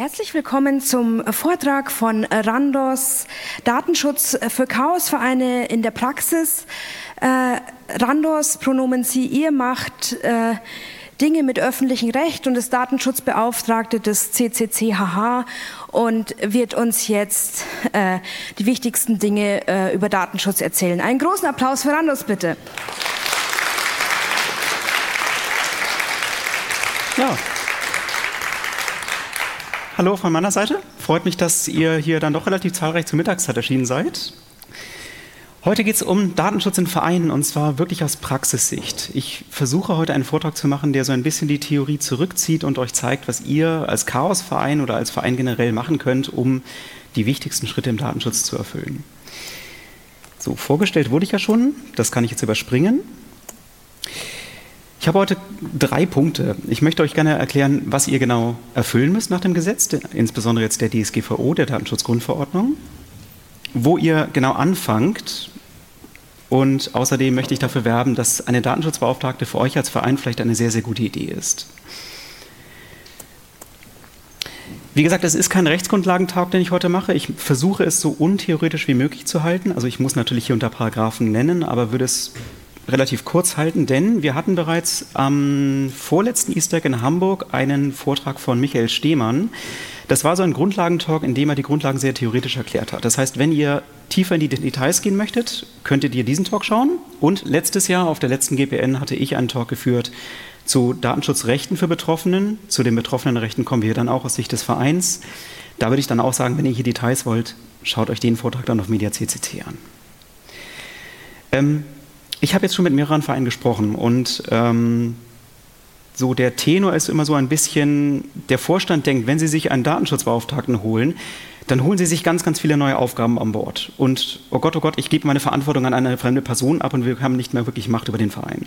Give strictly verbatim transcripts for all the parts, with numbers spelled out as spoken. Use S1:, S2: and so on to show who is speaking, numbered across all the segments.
S1: Herzlich willkommen zum Vortrag von Randos Datenschutz für Chaosvereine in der Praxis. Äh, Randos, Pronomen Sie, ihr macht äh, Dinge mit öffentlichem Recht und ist Datenschutzbeauftragte des C C C H H und wird uns jetzt äh, die wichtigsten Dinge äh, über Datenschutz erzählen. Einen großen Applaus für Randos, bitte.
S2: Ja. Hallo von meiner Seite. Freut mich, dass ihr hier dann doch relativ zahlreich zur Mittagszeit erschienen seid. Heute geht es um Datenschutz in Vereinen und zwar wirklich aus Praxissicht. Ich versuche heute einen Vortrag zu machen, der so ein bisschen die Theorie zurückzieht und euch zeigt, was ihr als Chaosverein oder als Verein generell machen könnt, um die wichtigsten Schritte im Datenschutz zu erfüllen. So, vorgestellt wurde ich ja schon, das kann ich jetzt überspringen. Ich habe heute drei Punkte. Ich möchte euch gerne erklären, was ihr genau erfüllen müsst nach dem Gesetz, insbesondere jetzt der D S G V O, der Datenschutzgrundverordnung, wo ihr genau anfangt. Und außerdem möchte ich dafür werben, dass eine Datenschutzbeauftragte für euch als Verein vielleicht eine sehr, sehr gute Idee ist. Wie gesagt, es ist kein Rechtsgrundlagentalk, den ich heute mache. Ich versuche es so untheoretisch wie möglich zu halten. Also ich muss natürlich hier unter Paragraphen nennen, aber würde es relativ kurz halten, denn wir hatten bereits am vorletzten Easter Egg in Hamburg einen Vortrag von Michael Stehmann. Das war so ein Grundlagentalk, in dem er die Grundlagen sehr theoretisch erklärt hat. Das heißt, wenn ihr tiefer in die Details gehen möchtet, könntet ihr diesen Talk schauen. Und letztes Jahr auf der letzten G P N hatte ich einen Talk geführt zu Datenschutzrechten für Betroffenen. Zu den betroffenen Rechten kommen wir dann auch aus Sicht des Vereins. Da würde ich dann auch sagen, wenn ihr hier Details wollt, schaut euch den Vortrag dann auf Media C C C an. Ähm, Ich habe jetzt schon mit mehreren Vereinen gesprochen und ähm, so der Tenor ist immer so ein bisschen, der Vorstand denkt, wenn sie sich einen Datenschutzbeauftragten holen, dann holen sie sich ganz, ganz viele neue Aufgaben an Bord. Und oh Gott, oh Gott, ich gebe meine Verantwortung an eine fremde Person ab und wir haben nicht mehr wirklich Macht über den Verein.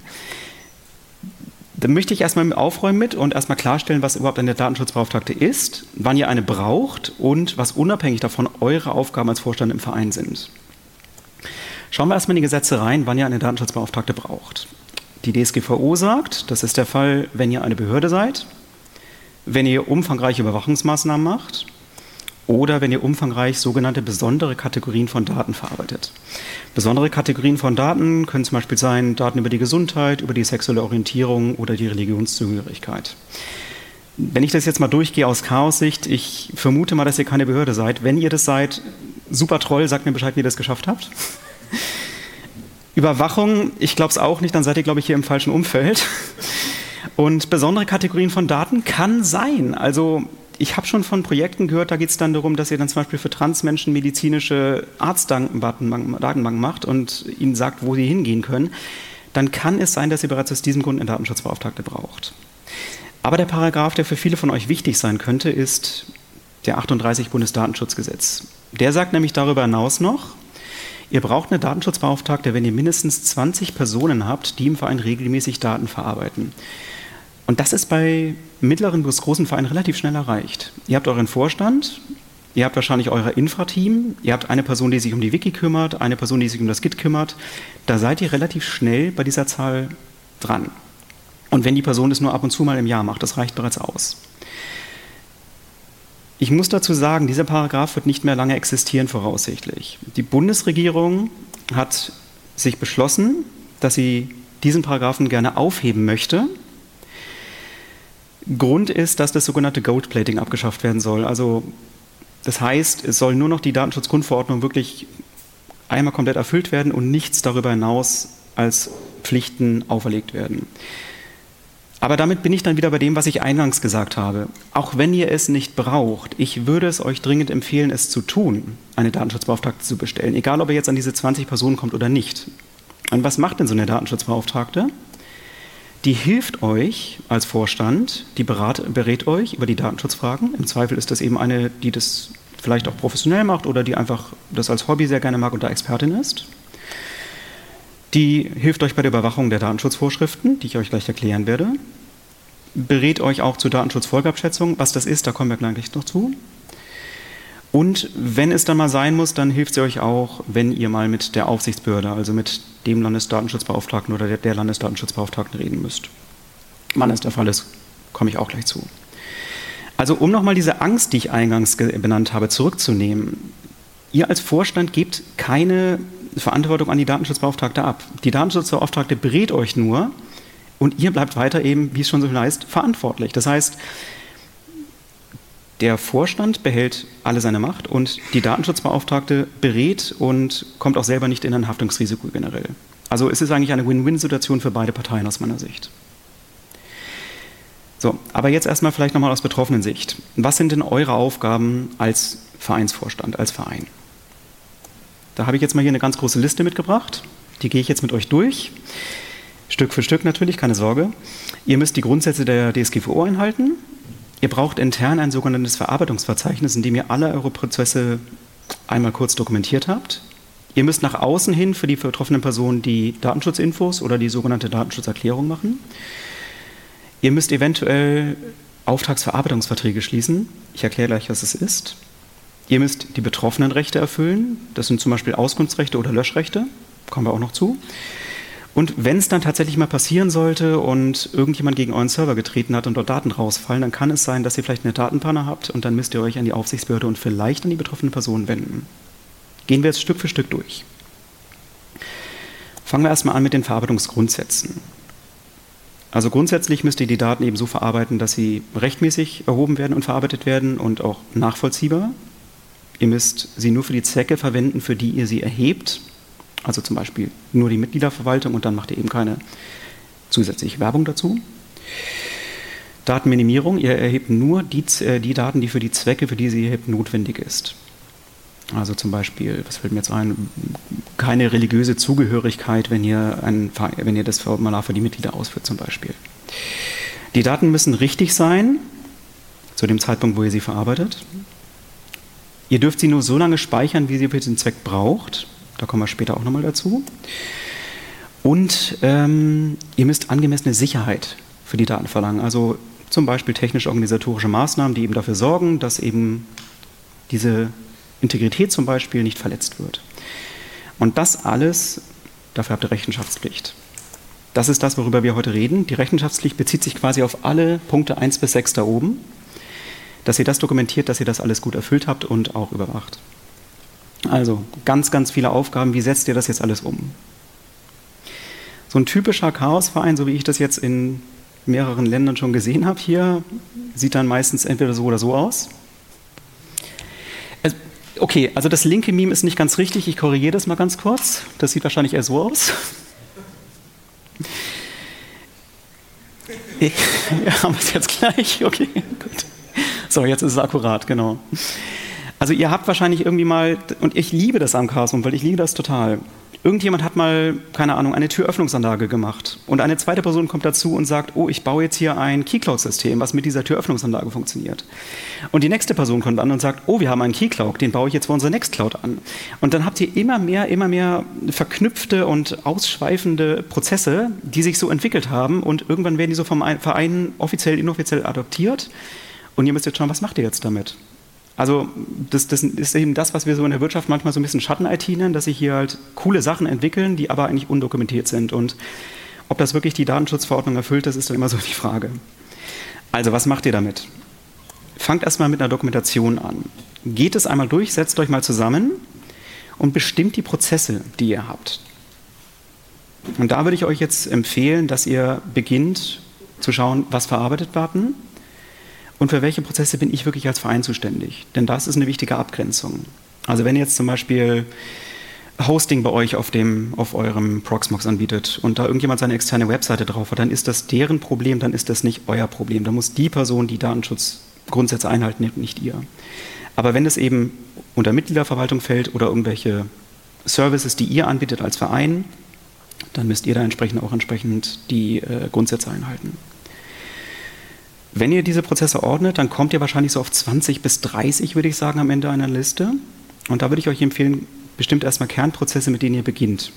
S2: Dann möchte ich erstmal aufräumen mit und erstmal klarstellen, was überhaupt eine Datenschutzbeauftragte ist, wann ihr eine braucht und was unabhängig davon eure Aufgaben als Vorstand im Verein sind. Schauen wir erstmal in die Gesetze rein, wann ihr eine Datenschutzbeauftragte braucht. Die D S G V O sagt, das ist der Fall, wenn ihr eine Behörde seid, wenn ihr umfangreiche Überwachungsmaßnahmen macht oder wenn ihr umfangreich sogenannte besondere Kategorien von Daten verarbeitet. Besondere Kategorien von Daten können zum Beispiel sein Daten über die Gesundheit, über die sexuelle Orientierung oder die Religionszugehörigkeit. Wenn ich das jetzt mal durchgehe aus Chaos-Sicht, ich vermute mal, dass ihr keine Behörde seid. Wenn ihr das seid, super toll, sagt mir Bescheid, wie ihr das geschafft habt. Überwachung, ich glaube es auch nicht, dann seid ihr, glaube ich, hier im falschen Umfeld. Und besondere Kategorien von Daten kann sein. Also ich habe schon von Projekten gehört, da geht es dann darum, dass ihr dann zum Beispiel für Transmenschen medizinische Arztdatenbanken macht und ihnen sagt, wo sie hingehen können. Dann kann es sein, dass ihr bereits aus diesem Grund eine Datenschutzbeauftragte braucht. Aber der Paragraph, der für viele von euch wichtig sein könnte, ist der achtunddreißig Bundesdatenschutzgesetz. Der sagt nämlich darüber hinaus noch, ihr braucht eine Datenschutzbeauftragte, wenn ihr mindestens zwanzig Personen habt, die im Verein regelmäßig Daten verarbeiten. Und das ist bei mittleren bis großen Vereinen relativ schnell erreicht. Ihr habt euren Vorstand, ihr habt wahrscheinlich euer Infrateam, ihr habt eine Person, die sich um die Wiki kümmert, eine Person, die sich um das Git kümmert. Da seid ihr relativ schnell bei dieser Zahl dran. Und wenn die Person es nur ab und zu mal im Jahr macht, das reicht bereits aus. Ich muss dazu sagen, dieser Paragraph wird nicht mehr lange existieren voraussichtlich. Die Bundesregierung hat sich beschlossen, dass sie diesen Paragraphen gerne aufheben möchte. Grund ist, dass das sogenannte Goldplating abgeschafft werden soll. Also das heißt, es soll nur noch die Datenschutzgrundverordnung wirklich einmal komplett erfüllt werden und nichts darüber hinaus als Pflichten auferlegt werden. Aber damit bin ich dann wieder bei dem, was ich eingangs gesagt habe. Auch wenn ihr es nicht braucht, ich würde es euch dringend empfehlen, es zu tun, eine Datenschutzbeauftragte zu bestellen, egal ob ihr jetzt an diese zwanzig Personen kommt oder nicht. Und was macht denn so eine Datenschutzbeauftragte? Die hilft euch als Vorstand, die berat, berät euch über die Datenschutzfragen. Im Zweifel ist das eben eine, die das vielleicht auch professionell macht oder die einfach das als Hobby sehr gerne mag und da Expertin ist. Die hilft euch bei der Überwachung der Datenschutzvorschriften, die ich euch gleich erklären werde. Berät euch auch zur Datenschutzfolgeabschätzung. Was das ist, da kommen wir gleich noch zu. Und wenn es dann mal sein muss, dann hilft sie euch auch, wenn ihr mal mit der Aufsichtsbehörde, also mit dem Landesdatenschutzbeauftragten oder der Landesdatenschutzbeauftragten reden müsst. Wann es der Fall ist, komme ich auch gleich zu. Also um nochmal diese Angst, die ich eingangs benannt habe, zurückzunehmen. Ihr als Vorstand gebt keine Verantwortung an die Datenschutzbeauftragte ab. Die Datenschutzbeauftragte berät euch nur und ihr bleibt weiter eben, wie es schon so heißt, verantwortlich. Das heißt, der Vorstand behält alle seine Macht und die Datenschutzbeauftragte berät und kommt auch selber nicht in ein Haftungsrisiko generell. Also es ist eigentlich eine Win-Win-Situation für beide Parteien aus meiner Sicht. So, aber jetzt erstmal vielleicht nochmal aus betroffenen Sicht. Was sind denn eure Aufgaben als Vereinsvorstand, als Verein? Da habe ich jetzt mal hier eine ganz große Liste mitgebracht. Die gehe ich jetzt mit euch durch. Stück für Stück natürlich, keine Sorge. Ihr müsst die Grundsätze der D S G V O einhalten. Ihr braucht intern ein sogenanntes Verarbeitungsverzeichnis, in dem ihr alle eure Prozesse einmal kurz dokumentiert habt. Ihr müsst nach außen hin für die betroffenen Personen die Datenschutzinfos oder die sogenannte Datenschutzerklärung machen. Ihr müsst eventuell Auftragsverarbeitungsverträge schließen. Ich erkläre gleich, was es ist. Ihr müsst die betroffenen Rechte erfüllen. Das sind zum Beispiel Auskunftsrechte oder Löschrechte. Kommen wir auch noch zu. Und wenn es dann tatsächlich mal passieren sollte und irgendjemand gegen euren Server getreten hat und dort Daten rausfallen, dann kann es sein, dass ihr vielleicht eine Datenpanne habt und dann müsst ihr euch an die Aufsichtsbehörde und vielleicht an die betroffenen Personen wenden. Gehen wir jetzt Stück für Stück durch. Fangen wir erstmal an mit den Verarbeitungsgrundsätzen. Also grundsätzlich müsst ihr die Daten eben so verarbeiten, dass sie rechtmäßig erhoben werden und verarbeitet werden und auch nachvollziehbar. Ihr müsst sie nur für die Zwecke verwenden, für die ihr sie erhebt. Also zum Beispiel nur die Mitgliederverwaltung und dann macht ihr eben keine zusätzliche Werbung dazu. Datenminimierung, ihr erhebt nur die, äh, die Daten, die für die Zwecke, für die sie erhebt, notwendig ist. Also zum Beispiel, was fällt mir jetzt ein, keine religiöse Zugehörigkeit, wenn ihr, ein, wenn ihr das Formular für die Mitglieder ausführt zum Beispiel. Die Daten müssen richtig sein, zu dem Zeitpunkt, wo ihr sie verarbeitet. Ihr dürft sie nur so lange speichern, wie sie für den Zweck braucht. Da kommen wir später auch nochmal dazu. Und ähm, ihr müsst angemessene Sicherheit für die Daten verlangen. Also zum Beispiel technisch-organisatorische Maßnahmen, die eben dafür sorgen, dass eben diese Integrität zum Beispiel nicht verletzt wird. Und das alles, dafür habt ihr Rechenschaftspflicht. Das ist das, worüber wir heute reden. Die Rechenschaftspflicht bezieht sich quasi auf alle Punkte eins bis sechs da oben, dass ihr das dokumentiert, dass ihr das alles gut erfüllt habt und auch überwacht. Also ganz, ganz viele Aufgaben. Wie setzt ihr das jetzt alles um? So ein typischer Chaosverein, so wie ich das jetzt in mehreren Ländern schon gesehen habe hier, sieht dann meistens entweder so oder so aus. Okay, also das linke Meme ist nicht ganz richtig. Ich korrigiere das mal ganz kurz. Das sieht wahrscheinlich eher so aus. Ja, haben wir es jetzt gleich? Okay, gut. So, jetzt ist es akkurat, genau. Also ihr habt wahrscheinlich irgendwie mal, und ich liebe das am Chaos, weil ich liebe das total. Irgendjemand hat mal, keine Ahnung, eine Türöffnungsanlage gemacht und eine zweite Person kommt dazu und sagt, oh, ich baue jetzt hier ein Keycloak-System, was mit dieser Türöffnungsanlage funktioniert. Und die nächste Person kommt an und sagt, oh, wir haben einen Keycloak, den baue ich jetzt für unsere Nextcloud an. Und dann habt ihr immer mehr, immer mehr verknüpfte und ausschweifende Prozesse, die sich so entwickelt haben und irgendwann werden die so vom Verein offiziell, inoffiziell adoptiert und ihr müsst jetzt schauen, was macht ihr jetzt damit? Also das, das ist eben das, was wir so in der Wirtschaft manchmal so ein bisschen Schatten-I T nennen, dass sich hier halt coole Sachen entwickeln, die aber eigentlich undokumentiert sind. Und ob das wirklich die Datenschutzverordnung erfüllt, das ist dann immer so die Frage. Also was macht ihr damit? Fangt erstmal mit einer Dokumentation an. Geht es einmal durch, setzt euch mal zusammen und bestimmt die Prozesse, die ihr habt. Und da würde ich euch jetzt empfehlen, dass ihr beginnt zu schauen, was verarbeitet werden. Und für welche Prozesse bin ich wirklich als Verein zuständig? Denn das ist eine wichtige Abgrenzung. Also wenn ihr jetzt zum Beispiel Hosting bei euch auf, dem, auf eurem Proxmox anbietet und da irgendjemand seine externe Webseite drauf hat, dann ist das deren Problem, dann ist das nicht euer Problem. Da muss die Person die Datenschutzgrundsätze einhalten, nicht ihr. Aber wenn es eben unter Mitgliederverwaltung fällt oder irgendwelche Services, die ihr anbietet als Verein, dann müsst ihr da entsprechend auch entsprechend die äh, Grundsätze einhalten. Wenn ihr diese Prozesse ordnet, dann kommt ihr wahrscheinlich so auf zwanzig bis dreißig, würde ich sagen, am Ende einer Liste. Und da würde ich euch empfehlen, bestimmt erstmal Kernprozesse, mit denen ihr beginnt.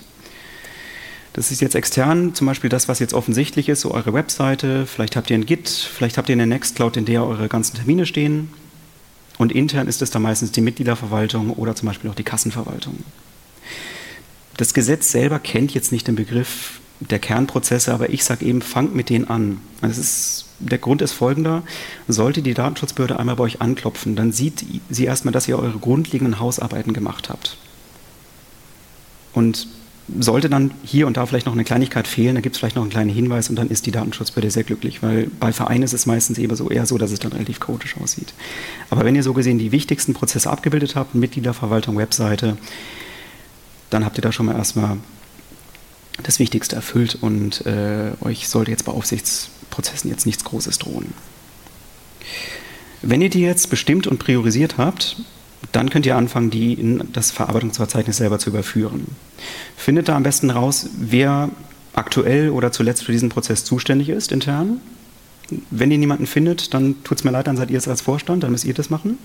S2: Das ist jetzt extern, zum Beispiel das, was jetzt offensichtlich ist, so eure Webseite, vielleicht habt ihr ein Git, vielleicht habt ihr eine Nextcloud, in der eure ganzen Termine stehen. Und intern ist es dann meistens die Mitgliederverwaltung oder zum Beispiel auch die Kassenverwaltung. Das Gesetz selber kennt jetzt nicht den Begriff der Kernprozesse, aber ich sage eben, fangt mit denen an. Das ist, der Grund ist folgender: Sollte die Datenschutzbehörde einmal bei euch anklopfen, dann sieht sie erstmal, dass ihr eure grundlegenden Hausarbeiten gemacht habt. Und sollte dann hier und da vielleicht noch eine Kleinigkeit fehlen, dann gibt es vielleicht noch einen kleinen Hinweis und dann ist die Datenschutzbehörde sehr glücklich, weil bei Vereinen ist es meistens eher so, eher so, dass es dann relativ chaotisch aussieht. Aber wenn ihr so gesehen die wichtigsten Prozesse abgebildet habt, Mitgliederverwaltung, Webseite, dann habt ihr da schon mal erstmal das Wichtigste erfüllt und äh, euch sollte jetzt bei Aufsichtsprozessen jetzt nichts Großes drohen. Wenn ihr die jetzt bestimmt und priorisiert habt, dann könnt ihr anfangen, die in das Verarbeitungsverzeichnis selber zu überführen. Findet da am besten raus, wer aktuell oder zuletzt für diesen Prozess zuständig ist, intern. Wenn ihr niemanden findet, dann tut es mir leid, dann seid ihr es als Vorstand, dann müsst ihr das machen.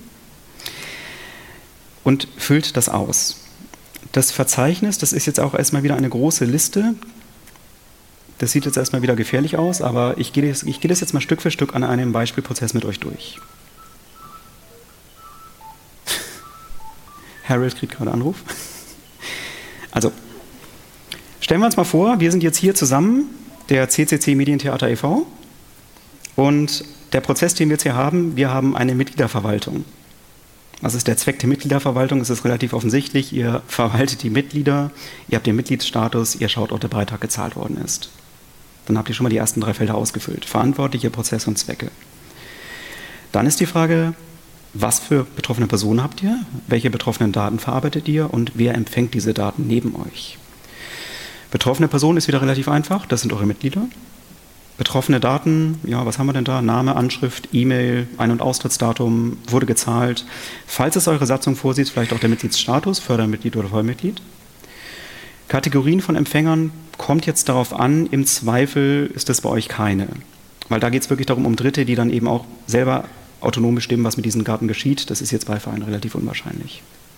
S2: Und füllt das aus. Das Verzeichnis, das ist jetzt auch erstmal wieder eine große Liste. Das sieht jetzt erstmal wieder gefährlich aus, aber ich gehe das, ich gehe das jetzt mal Stück für Stück an einem Beispielprozess mit euch durch. Harold kriegt gerade einen Anruf. Also, stellen wir uns mal vor, wir sind jetzt hier zusammen, der C C C Medientheater e V, und der Prozess, den wir jetzt hier haben, wir haben eine Mitgliederverwaltung. Was ist der Zweck der Mitgliederverwaltung? Es ist relativ offensichtlich, ihr verwaltet die Mitglieder, ihr habt den Mitgliedsstatus, ihr schaut, ob der Beitrag gezahlt worden ist. Dann habt ihr schon mal die ersten drei Felder ausgefüllt. Verantwortliche, Prozesse und Zwecke. Dann ist die Frage, was für betroffene Personen habt ihr? Welche betroffenen Daten verarbeitet ihr? Und wer empfängt diese Daten neben euch? Betroffene Personen ist wieder relativ einfach, das sind eure Mitglieder. Betroffene Daten, ja, was haben wir denn da? Name, Anschrift, E-Mail, Ein- und Austrittsdatum, wurde gezahlt. Falls es eure Satzung vorsieht, vielleicht auch der Mitgliedsstatus, Fördermitglied oder Vollmitglied. Kategorien von Empfängern kommt jetzt darauf an, im Zweifel ist das bei euch keine. Weil da geht es wirklich darum, um Dritte, die dann eben auch selber autonom bestimmen, was mit diesen Daten geschieht. Das ist jetzt bei Vereinen relativ unwahrscheinlich.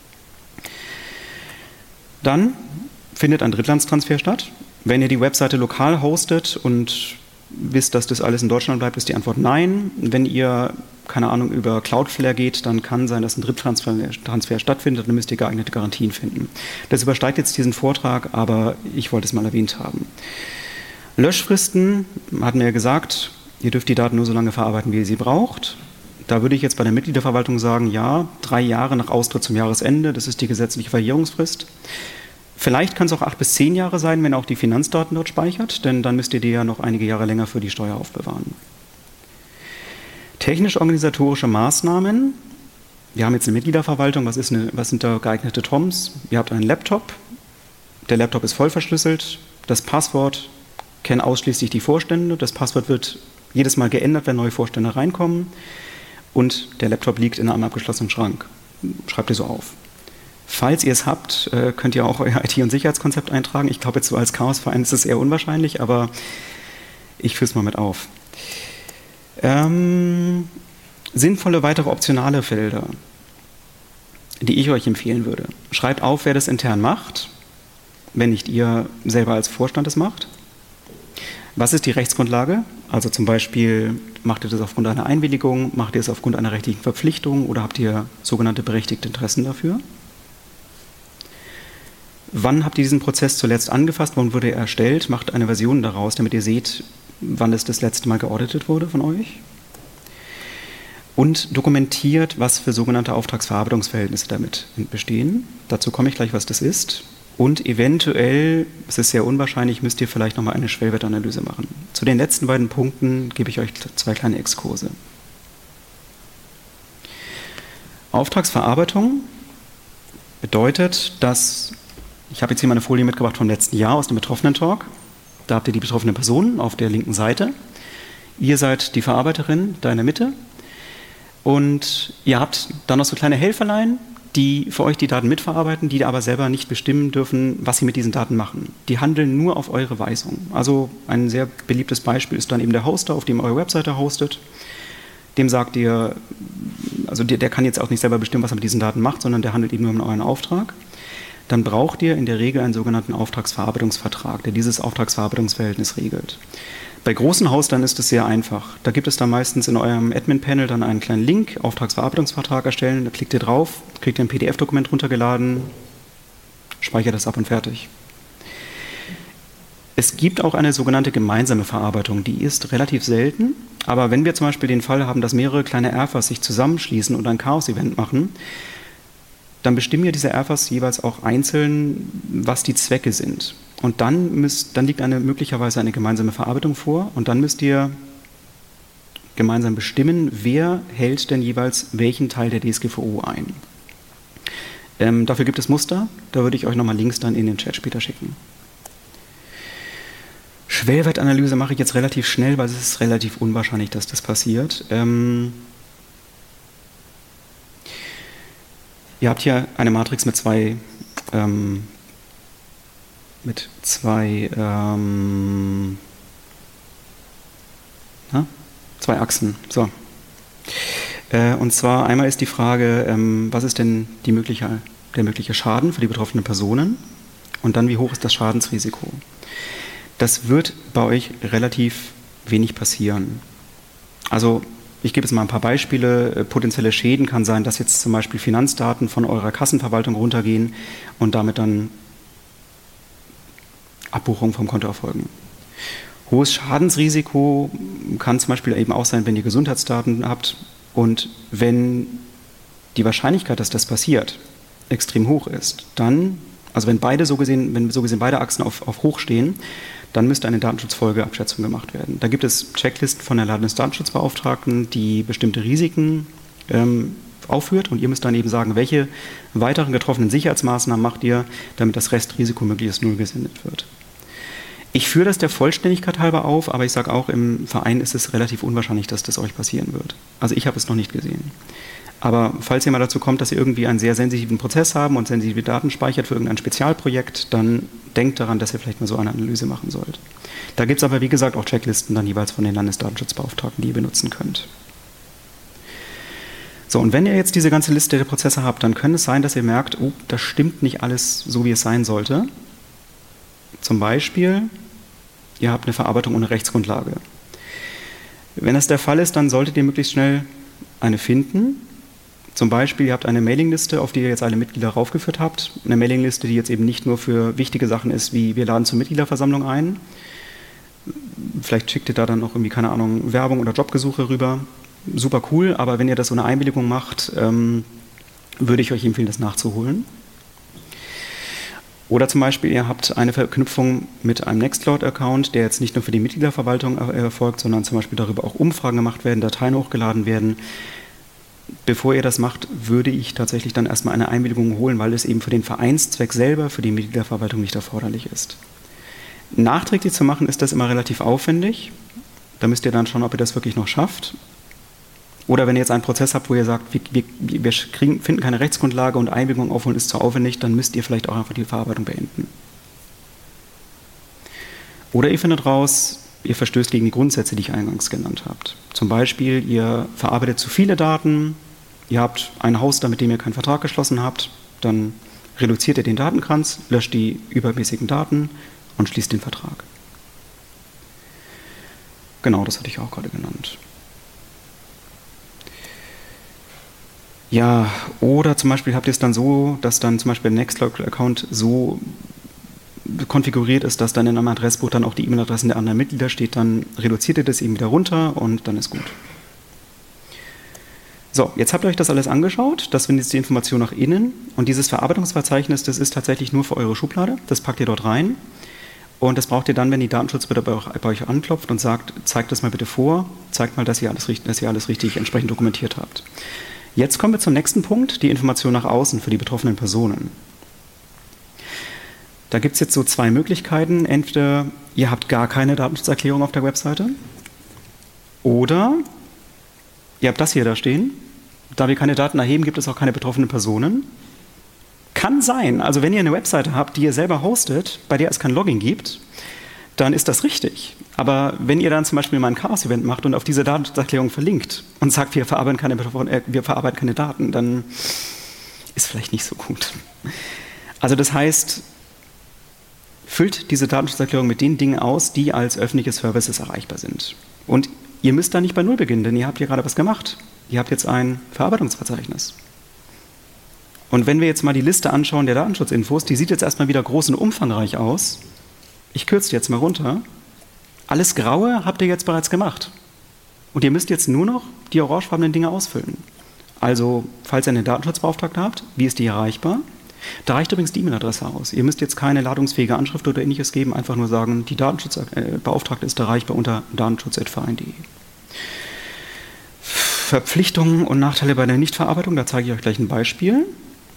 S2: Dann findet ein Drittlandstransfer statt. Wenn ihr die Webseite lokal hostet und wisst, dass das alles in Deutschland bleibt, ist die Antwort nein. Wenn ihr, keine Ahnung, über Cloudflare geht, dann kann sein, dass ein Dritttransfer Transfer stattfindet, dann müsst ihr geeignete Garantien finden. Das übersteigt jetzt diesen Vortrag, aber ich wollte es mal erwähnt haben. Löschfristen, hatten wir ja gesagt, ihr dürft die Daten nur so lange verarbeiten, wie ihr sie braucht. Da würde ich jetzt bei der Mitgliederverwaltung sagen, ja, drei Jahre nach Austritt zum Jahresende, das ist die gesetzliche Verjährungsfrist. Vielleicht kann es auch acht bis zehn Jahre sein, wenn auch die Finanzdaten dort speichert, denn dann müsst ihr die ja noch einige Jahre länger für die Steuer aufbewahren. Technisch-organisatorische Maßnahmen. Wir haben jetzt eine Mitgliederverwaltung, was, ist eine, was sind da geeignete T O Ms? Ihr habt einen Laptop, der Laptop ist voll verschlüsselt, das Passwort kennen ausschließlich die Vorstände, das Passwort wird jedes Mal geändert, wenn neue Vorstände reinkommen und der Laptop liegt in einem abgeschlossenen Schrank. Schreibt ihr so auf. Falls ihr es habt, könnt ihr auch euer I T- und Sicherheitskonzept eintragen. Ich glaube, jetzt so als Chaosverein ist es eher unwahrscheinlich, aber ich führe es mal mit auf. Ähm, sinnvolle weitere optionale Felder, die ich euch empfehlen würde. Schreibt auf, wer das intern macht, wenn nicht ihr selber als Vorstand es macht. Was ist die Rechtsgrundlage? Also zum Beispiel, macht ihr das aufgrund einer Einwilligung, macht ihr es aufgrund einer rechtlichen Verpflichtung oder habt ihr sogenannte berechtigte Interessen dafür? Wann habt ihr diesen Prozess zuletzt angefasst? Wann wurde er erstellt? Macht eine Version daraus, damit ihr seht, wann es das letzte Mal geauditet wurde von euch. Und dokumentiert, was für sogenannte Auftragsverarbeitungsverhältnisse damit bestehen. Dazu komme ich gleich, was das ist. Und eventuell, es ist sehr unwahrscheinlich, müsst ihr vielleicht nochmal eine Schwellwertanalyse machen. Zu den letzten beiden Punkten gebe ich euch zwei kleine Exkurse. Auftragsverarbeitung bedeutet, dass ich habe jetzt hier mal eine Folie mitgebracht vom letzten Jahr aus dem Betroffenen-Talk. Da habt ihr die betroffene Person auf der linken Seite. Ihr seid die Verarbeiterin da in der Mitte. Und ihr habt dann noch so kleine Helferlein, die für euch die Daten mitverarbeiten, die aber selber nicht bestimmen dürfen, was sie mit diesen Daten machen. Die handeln nur auf eure Weisung. Also ein sehr beliebtes Beispiel ist dann eben der Hoster, auf dem eure Webseite hostet. Dem sagt ihr, also der, der kann jetzt auch nicht selber bestimmen, was er mit diesen Daten macht, sondern der handelt eben nur in euren Auftrag. Dann braucht ihr in der Regel einen sogenannten Auftragsverarbeitungsvertrag, der dieses Auftragsverarbeitungsverhältnis regelt. Bei großen Hostern ist es sehr einfach. Da gibt es dann meistens in eurem Admin-Panel dann einen kleinen Link, Auftragsverarbeitungsvertrag erstellen, da klickt ihr drauf, kriegt ihr ein P D F-Dokument runtergeladen, speichert das ab und fertig. Es gibt auch eine sogenannte gemeinsame Verarbeitung, die ist relativ selten, aber wenn wir zum Beispiel den Fall haben, dass mehrere kleine Erfas sich zusammenschließen und ein Chaos-Event machen, dann bestimmen ja diese Erfas jeweils auch einzeln, was die Zwecke sind. Und dann, müsst, dann liegt eine, möglicherweise eine gemeinsame Verarbeitung vor und dann müsst ihr gemeinsam bestimmen, wer hält denn jeweils welchen Teil der D S G V O ein. Ähm, dafür gibt es Muster, da würde ich euch nochmal Links dann in den Chat später schicken. Schwellwertanalyse mache ich jetzt relativ schnell, weil es ist relativ unwahrscheinlich, dass das passiert. Ähm, ihr habt hier eine Matrix mit zwei ähm, mit zwei ähm, na, zwei Achsen. So. Äh, und zwar einmal ist die Frage, ähm, was ist denn die mögliche, der mögliche Schaden für die betroffenen Personen und dann, wie hoch ist das Schadensrisiko? Das wird bei euch relativ wenig passieren. Also ich gebe jetzt mal ein paar Beispiele. Potenzielle Schäden kann sein, dass jetzt zum Beispiel Finanzdaten von eurer Kassenverwaltung runtergehen und damit dann Abbuchungen vom Konto erfolgen. Hohes Schadensrisiko kann zum Beispiel eben auch sein, wenn ihr Gesundheitsdaten habt und wenn die Wahrscheinlichkeit, dass das passiert, extrem hoch ist, dann, also wenn beide so gesehen, wenn so gesehen beide Achsen auf, auf hoch stehen, dann müsste eine Datenschutzfolgeabschätzung gemacht werden. Da gibt es Checklisten von der Landesdatenschutzbeauftragten, die bestimmte Risiken ähm, aufführt und ihr müsst dann eben sagen, welche weiteren getroffenen Sicherheitsmaßnahmen macht ihr, damit das Restrisiko möglichst null gesendet wird. Ich führe das der Vollständigkeit halber auf, aber ich sage auch, im Verein ist es relativ unwahrscheinlich, dass das euch passieren wird. Also ich habe es noch nicht gesehen. Aber falls ihr mal dazu kommt, dass ihr irgendwie einen sehr sensitiven Prozess haben und sensitive Daten speichert für irgendein Spezialprojekt, dann denkt daran, dass ihr vielleicht mal so eine Analyse machen sollt. Da gibt es aber, wie gesagt, auch Checklisten dann jeweils von den Landesdatenschutzbeauftragten, die ihr benutzen könnt. So, und wenn ihr jetzt diese ganze Liste der Prozesse habt, dann könnte es sein, dass ihr merkt, oh, das stimmt nicht alles so, wie es sein sollte. Zum Beispiel, ihr habt eine Verarbeitung ohne Rechtsgrundlage. Wenn das der Fall ist, dann solltet ihr möglichst schnell eine finden. Zum Beispiel, ihr habt eine Mailingliste, auf die ihr jetzt alle Mitglieder raufgeführt habt. Eine Mailingliste, die jetzt eben nicht nur für wichtige Sachen ist, wie wir laden zur Mitgliederversammlung ein. Vielleicht schickt ihr da dann noch irgendwie, keine Ahnung, Werbung oder Jobgesuche rüber. Super cool, aber wenn ihr das so eine Einwilligung macht, ähm, würde ich euch empfehlen, das nachzuholen. Oder zum Beispiel, ihr habt eine Verknüpfung mit einem Nextcloud-Account, der jetzt nicht nur für die Mitgliederverwaltung erfolgt, sondern zum Beispiel darüber auch Umfragen gemacht werden, Dateien hochgeladen werden. Bevor ihr das macht, würde ich tatsächlich dann erstmal eine Einwilligung holen, weil es eben für den Vereinszweck selber, für die Mitgliederverwaltung nicht erforderlich ist. Nachträglich zu machen, ist das immer relativ aufwendig. Da müsst ihr dann schauen, ob ihr das wirklich noch schafft. Oder wenn ihr jetzt einen Prozess habt, wo ihr sagt, wir, wir, wir kriegen, finden keine Rechtsgrundlage und Einwilligung aufholen ist zu aufwendig, dann müsst ihr vielleicht auch einfach die Verarbeitung beenden. Oder ihr findet raus, ihr verstößt gegen die Grundsätze, die ich eingangs genannt habe. Zum Beispiel, ihr verarbeitet zu viele Daten, ihr habt ein Hoster, mit dem ihr keinen Vertrag geschlossen habt, dann reduziert ihr den Datenkranz, löscht die übermäßigen Daten und schließt den Vertrag. Genau, das hatte ich auch gerade genannt. Ja, oder zum Beispiel habt ihr es dann so, dass dann zum Beispiel der Nextcloud-Account so konfiguriert ist, dass dann in einem Adressbuch dann auch die E-Mail-Adressen der anderen Mitglieder steht, dann reduziert ihr das eben wieder runter und dann ist gut. So, jetzt habt ihr euch das alles angeschaut, das sind jetzt die Informationen nach innen und dieses Verarbeitungsverzeichnis, das ist tatsächlich nur für eure Schublade, das packt ihr dort rein und das braucht ihr dann, wenn die Datenschutzbehörde bei euch, bei euch anklopft und sagt, zeigt das mal bitte vor, zeigt mal, dass ihr alles, dass ihr alles richtig entsprechend dokumentiert habt. Jetzt kommen wir zum nächsten Punkt, die Information nach außen für die betroffenen Personen. Da gibt es jetzt so zwei Möglichkeiten. Entweder ihr habt gar keine Datenschutzerklärung auf der Webseite oder ihr habt das hier da stehen. Da wir keine Daten erheben, gibt es auch keine betroffenen Personen. Kann sein, also wenn ihr eine Webseite habt, die ihr selber hostet, bei der es kein Login gibt, dann ist das richtig. Aber wenn ihr dann zum Beispiel mal ein Chaos-Event macht und auf diese Datenschutzerklärung verlinkt und sagt, wir verarbeiten keine, äh, wir verarbeiten keine Daten, dann ist vielleicht nicht so gut. Also das heißt, füllt diese Datenschutzerklärung mit den Dingen aus, die als öffentliche Services erreichbar sind. Und ihr müsst da nicht bei Null beginnen, denn ihr habt hier gerade was gemacht. Ihr habt jetzt ein Verarbeitungsverzeichnis. Und wenn wir jetzt mal die Liste anschauen der Datenschutzinfos, die sieht jetzt erstmal wieder groß und umfangreich aus. ich kürze jetzt mal runter, alles Graue habt ihr jetzt bereits gemacht. Und ihr müsst jetzt nur noch die orangefarbenen Dinge ausfüllen. Also, falls ihr eine Datenschutzbeauftragte habt, wie ist die erreichbar? Da reicht übrigens die E-Mail-Adresse aus. Ihr müsst jetzt keine ladungsfähige Anschrift oder ähnliches geben, einfach nur sagen, die Datenschutzbeauftragte ist erreichbar unter datenschutz punkt verein punkt de. Verpflichtungen und Nachteile bei der Nichtverarbeitung, da zeige ich euch gleich ein Beispiel.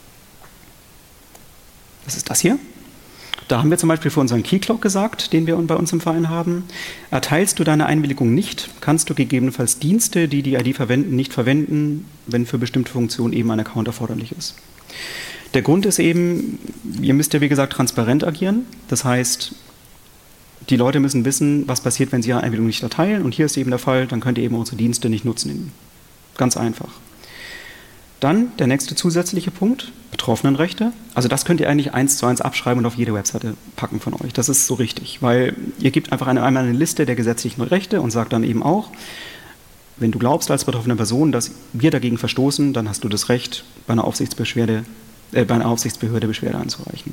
S2: Das ist das hier. Da haben wir zum Beispiel für unseren Keycloak gesagt, den wir bei uns im Verein haben. Erteilst du deine Einwilligung nicht, kannst du gegebenenfalls Dienste, die die I D verwenden, nicht verwenden, wenn für bestimmte Funktionen eben ein Account erforderlich ist. Der Grund ist eben, ihr müsst ja wie gesagt transparent agieren. Das heißt, die Leute müssen wissen, was passiert, wenn sie ihre Einwilligung nicht erteilen. Und hier ist eben der Fall, dann könnt ihr eben unsere Dienste nicht nutzen. Ganz einfach. Dann der nächste zusätzliche Punkt, Betroffenenrechte. Also das könnt ihr eigentlich eins zu eins abschreiben und auf jede Webseite packen von euch. Das ist so richtig, weil ihr gebt einfach eine, einmal eine Liste der gesetzlichen Rechte und sagt dann eben auch, wenn du glaubst als betroffene Person, dass wir dagegen verstoßen, dann hast du das Recht, bei einer Aufsichtsbeschwerde, äh, bei einer Aufsichtsbehörde Beschwerde einzureichen.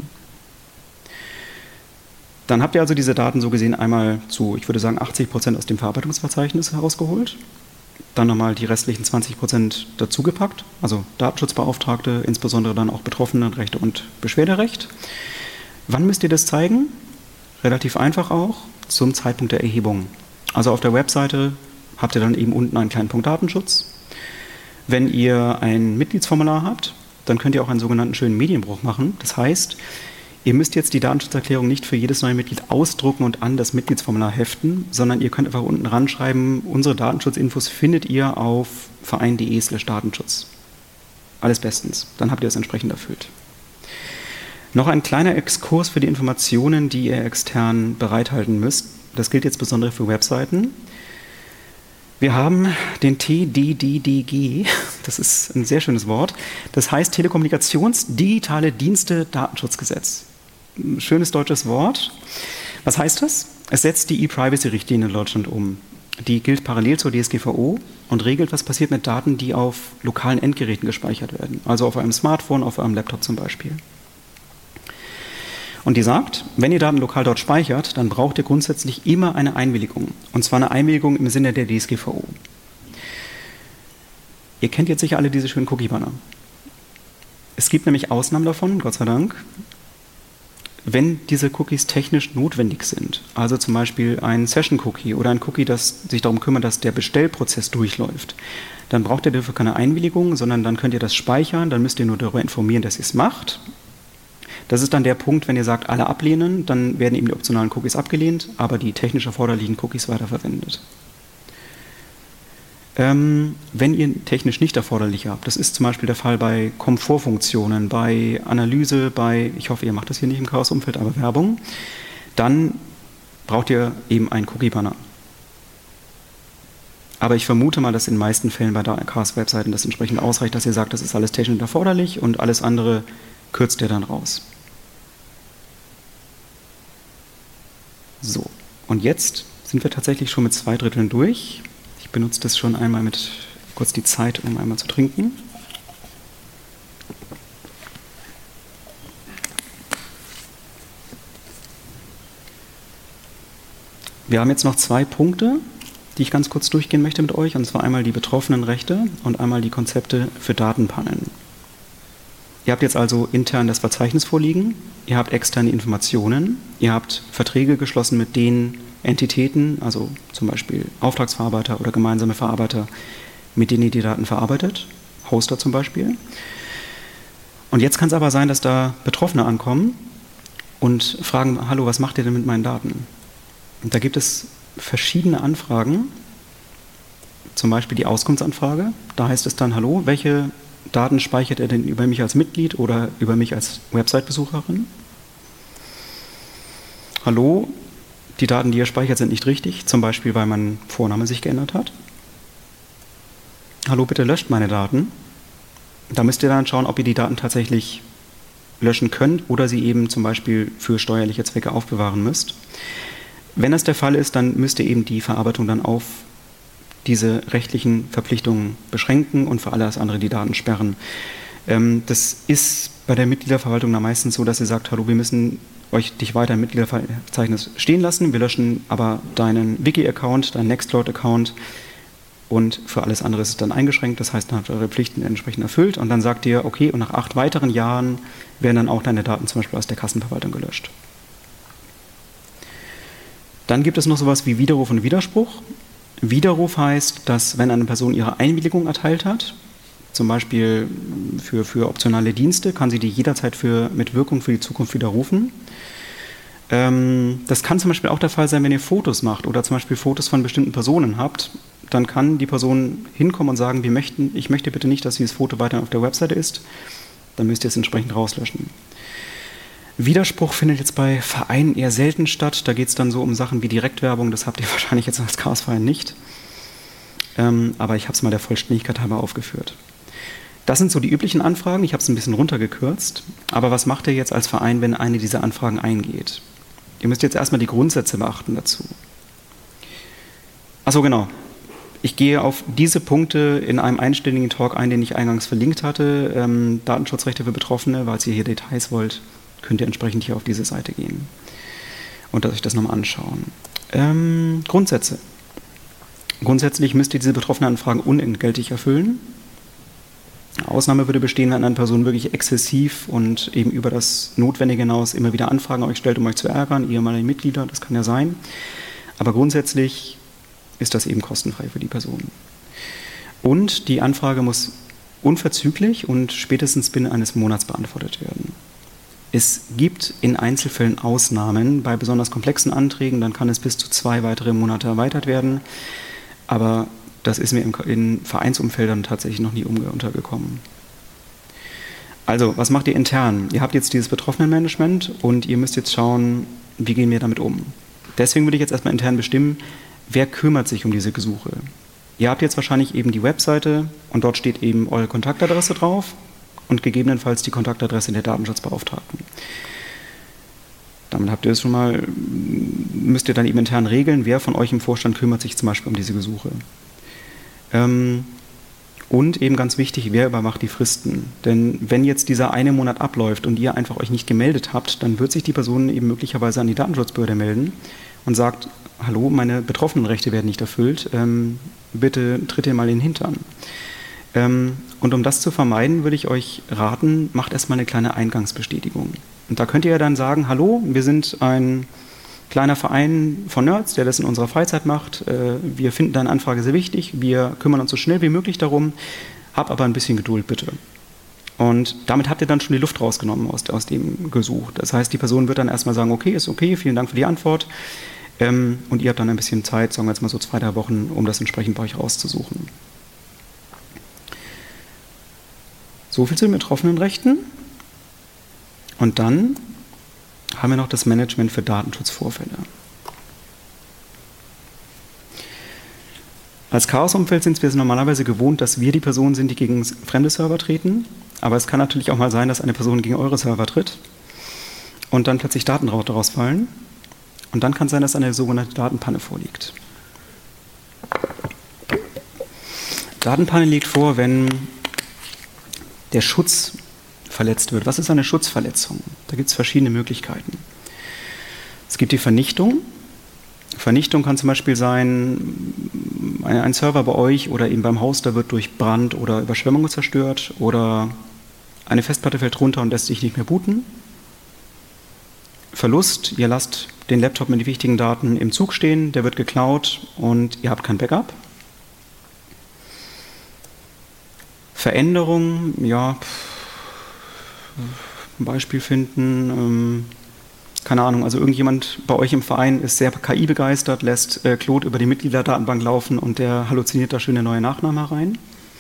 S2: Dann habt ihr also diese Daten so gesehen einmal zu, ich würde sagen, achtzig Prozent aus dem Verarbeitungsverzeichnis herausgeholt. Dann nochmal die restlichen zwanzig Prozent dazugepackt, also Datenschutzbeauftragte, insbesondere dann auch Betroffenenrechte und Beschwerderecht. Wann müsst ihr das zeigen? Relativ einfach auch, zum Zeitpunkt der Erhebung. Also auf der Webseite habt ihr dann eben unten einen kleinen Punkt Datenschutz. Wenn ihr ein Mitgliedsformular habt, dann könnt ihr auch einen sogenannten schönen Medienbruch machen. Das heißt, ihr müsst jetzt die Datenschutzerklärung nicht für jedes neue Mitglied ausdrucken und an das Mitgliedsformular heften, sondern ihr könnt einfach unten ranschreiben, unsere Datenschutzinfos findet ihr auf verein punkt de slash datenschutz. Alles bestens, dann habt ihr es entsprechend erfüllt. Noch ein kleiner Exkurs für die Informationen, die ihr extern bereithalten müsst. Das gilt jetzt besonders für Webseiten. Wir haben den T D D D G, das ist ein sehr schönes Wort, das heißt Telekommunikations-Digitale Dienste-Datenschutzgesetz. Ein schönes deutsches Wort. Was heißt das? Es setzt die E-Privacy-Richtlinie in Deutschland um. Die gilt parallel zur D S G V O und regelt, was passiert mit Daten, die auf lokalen Endgeräten gespeichert werden. Also auf einem Smartphone, auf einem Laptop zum Beispiel. Und die sagt, wenn ihr Daten lokal dort speichert, dann braucht ihr grundsätzlich immer eine Einwilligung. Und zwar eine Einwilligung im Sinne der D S G V O. Ihr kennt jetzt sicher alle diese schönen Cookie-Banner. Es gibt nämlich Ausnahmen davon, Gott sei Dank, wenn diese Cookies technisch notwendig sind. Also zum Beispiel ein Session-Cookie oder ein Cookie, das sich darum kümmert, dass der Bestellprozess durchläuft. Dann braucht ihr dafür keine Einwilligung, sondern dann könnt ihr das speichern, dann müsst ihr nur darüber informieren, dass ihr es macht. Das ist dann der Punkt, wenn ihr sagt, alle ablehnen, dann werden eben die optionalen Cookies abgelehnt, aber die technisch erforderlichen Cookies weiterverwendet. Ähm, wenn ihr technisch nicht erforderliche habt, das ist zum Beispiel der Fall bei Komfortfunktionen, bei Analyse, bei, ich hoffe, ihr macht das hier nicht im Chaos-Umfeld, aber Werbung, dann braucht ihr eben einen Cookie-Banner. Aber ich vermute mal, dass in den meisten Fällen bei Chaos-Webseiten das entsprechend ausreicht, dass ihr sagt, das ist alles technisch erforderlich und alles andere kürzt ihr dann raus. So, und jetzt sind wir tatsächlich schon mit zwei Dritteln durch. Ich benutze das schon einmal mit kurz die Zeit, um einmal zu trinken. Wir haben jetzt noch zwei Punkte, die ich ganz kurz durchgehen möchte mit euch, und zwar einmal die Betroffenenrechte und einmal die Konzepte für Datenpannen. Ihr habt jetzt also intern das Verzeichnis vorliegen, ihr habt externe Informationen, ihr habt Verträge geschlossen mit den Entitäten, also zum Beispiel Auftragsverarbeiter oder gemeinsame Verarbeiter, mit denen ihr die Daten verarbeitet, Hoster zum Beispiel. Und jetzt kann es aber sein, dass da Betroffene ankommen und fragen, hallo, was macht ihr denn mit meinen Daten? Und da gibt es verschiedene Anfragen, zum Beispiel die Auskunftsanfrage. Da heißt es dann, hallo, welche Daten speichert er denn über mich als Mitglied oder über mich als Website-Besucherin? Hallo, die Daten, die ihr speichert, sind nicht richtig, zum Beispiel, weil mein Vorname sich geändert hat. Hallo, bitte löscht meine Daten. Da müsst ihr dann schauen, ob ihr die Daten tatsächlich löschen könnt oder sie eben zum Beispiel für steuerliche Zwecke aufbewahren müsst. Wenn das der Fall ist, dann müsst ihr eben die Verarbeitung dann auf diese rechtlichen Verpflichtungen beschränken und für alles andere die Daten sperren. Ähm, das ist bei der Mitgliederverwaltung dann meistens so, dass sie sagt, hallo, wir müssen euch dich weiter im Mitgliederverzeichnis stehen lassen. Wir löschen aber deinen Wiki-Account, deinen Nextcloud-Account und für alles andere ist es dann eingeschränkt. Das heißt, dann habt ihr eure Pflichten entsprechend erfüllt und dann sagt ihr, okay, und nach acht weiteren Jahren werden dann auch deine Daten zum Beispiel aus der Kassenverwaltung gelöscht. Dann gibt es noch sowas wie Widerruf und Widerspruch. Widerruf heißt, dass wenn eine Person ihre Einwilligung erteilt hat, zum Beispiel für, für optionale Dienste, kann sie die jederzeit für, mit Wirkung für die Zukunft widerrufen. Ähm, das kann zum Beispiel auch der Fall sein, wenn ihr Fotos macht oder zum Beispiel Fotos von bestimmten Personen habt. Dann kann die Person hinkommen und sagen, wir möchten, ich möchte bitte nicht, dass dieses Foto weiter auf der Webseite ist. Dann müsst ihr es entsprechend rauslöschen. Widerspruch findet jetzt bei Vereinen eher selten statt. Da geht es dann so um Sachen wie Direktwerbung. Das habt ihr wahrscheinlich jetzt als Chaosverein nicht. Ähm, aber ich habe es mal der Vollständigkeit halber aufgeführt. Das sind so die üblichen Anfragen. Ich habe es ein bisschen runtergekürzt. Aber was macht ihr jetzt als Verein, wenn eine dieser Anfragen eingeht? Ihr müsst jetzt erstmal die Grundsätze beachten dazu. Achso, genau. Ich gehe auf diese Punkte in einem einstündigen Talk ein, den ich eingangs verlinkt hatte. Ähm, Datenschutzrechte für Betroffene. Falls ihr hier Details wollt, könnt ihr entsprechend hier auf diese Seite gehen und euch das nochmal anschauen. Ähm, Grundsätze. Grundsätzlich müsst ihr diese betroffenen Anfragen unentgeltlich erfüllen. Ausnahme würde bestehen, wenn eine Person wirklich exzessiv und eben über das Notwendige hinaus immer wieder Anfragen an euch stellt, um euch zu ärgern, ehemalige Mitglieder, das kann ja sein. Aber grundsätzlich ist das eben kostenfrei für die Person. Und die Anfrage muss unverzüglich und spätestens binnen eines Monats beantwortet werden. Es gibt in Einzelfällen Ausnahmen bei besonders komplexen Anträgen, dann kann es bis zu zwei weitere Monate erweitert werden, aber das ist mir in Vereinsumfeldern tatsächlich noch nie untergekommen. Also, was macht ihr intern? Ihr habt jetzt dieses Betroffenenmanagement und ihr müsst jetzt schauen, wie gehen wir damit um. Deswegen würde ich jetzt erstmal intern bestimmen, wer kümmert sich um diese Gesuche. Ihr habt jetzt wahrscheinlich eben die Webseite und dort steht eben eure Kontaktadresse drauf und gegebenenfalls die Kontaktadresse der Datenschutzbeauftragten. Damit habt ihr es schon mal, müsst ihr dann eben intern regeln, wer von euch im Vorstand kümmert sich zum Beispiel um diese Gesuche. Ähm, und eben ganz wichtig, wer überwacht die Fristen. Denn wenn jetzt dieser eine Monat abläuft und ihr einfach euch nicht gemeldet habt, dann wird sich die Person eben möglicherweise an die Datenschutzbehörde melden und sagt, hallo, meine Betroffenenrechte werden nicht erfüllt, ähm, bitte tritt ihr mal in den Hintern. Ähm, und um das zu vermeiden, würde ich euch raten, macht erstmal eine kleine Eingangsbestätigung. Und da könnt ihr ja dann sagen, hallo, wir sind ein kleiner Verein von Nerds, der das in unserer Freizeit macht. Äh, wir finden deine Anfrage sehr wichtig, wir kümmern uns so schnell wie möglich darum, hab aber ein bisschen Geduld bitte. Und damit habt ihr dann schon die Luft rausgenommen aus, aus dem Gesuch. Das heißt, die Person wird dann erstmal sagen, okay, ist okay, vielen Dank für die Antwort. Ähm, und ihr habt dann ein bisschen Zeit, sagen wir jetzt mal so zwei, drei Wochen, um das entsprechend bei euch rauszusuchen. So viel zu den betroffenen Rechten. Und dann haben wir noch das Management für Datenschutzvorfälle. Als Chaos-Umfeld sind wir es normalerweise gewohnt, dass wir die Personen sind, die gegen fremde Server treten. Aber es kann natürlich auch mal sein, dass eine Person gegen eure Server tritt und dann plötzlich Daten daraus fallen. Und dann kann es sein, dass eine sogenannte Datenpanne vorliegt. Datenpanne liegt vor, wenn der Schutz verletzt wird. Was ist eine Schutzverletzung? Da gibt es verschiedene Möglichkeiten. Es gibt die Vernichtung. Vernichtung kann zum Beispiel sein, ein Server bei euch oder eben beim Hoster wird durch Brand oder Überschwemmung zerstört oder eine Festplatte fällt runter und lässt sich nicht mehr booten. Verlust, ihr lasst den Laptop mit den wichtigen Daten im Zug stehen, der wird geklaut und ihr habt kein Backup. Veränderung, ja, ein Beispiel finden, ähm, keine Ahnung, also irgendjemand bei euch im Verein ist sehr K I begeistert, lässt äh, Claude über die Mitgliederdatenbank laufen und der halluziniert da schöne neue Nachnamen herein.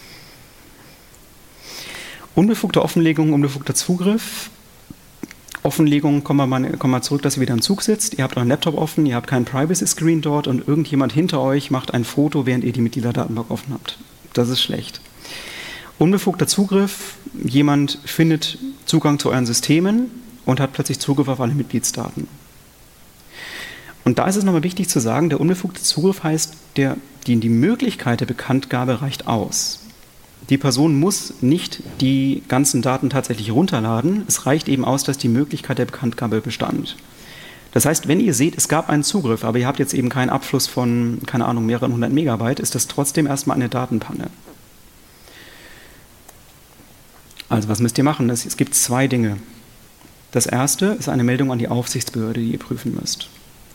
S2: Unbefugte Offenlegung, unbefugter Zugriff. Offenlegung, kommen wir, mal, kommen wir zurück, dass ihr wieder im Zug sitzt, ihr habt euren Laptop offen, ihr habt keinen Privacy-Screen dort und irgendjemand hinter euch macht ein Foto, während ihr die Mitgliederdatenbank offen habt. Das ist schlecht. Unbefugter Zugriff, jemand findet Zugang zu euren Systemen und hat plötzlich Zugriff auf alle Mitgliedsdaten. Und da ist es nochmal wichtig zu sagen, der unbefugte Zugriff heißt, der, die, die Möglichkeit der Bekanntgabe reicht aus. Die Person muss nicht die ganzen Daten tatsächlich runterladen. Es reicht eben aus, dass die Möglichkeit der Bekanntgabe bestand. Das heißt, wenn ihr seht, es gab einen Zugriff, aber ihr habt jetzt eben keinen Abfluss von, keine Ahnung, mehreren hundert Megabyte, ist das trotzdem erstmal eine Datenpanne. Also was müsst ihr machen? Es gibt zwei Dinge. Das erste ist eine Meldung an die Aufsichtsbehörde, die ihr prüfen müsst.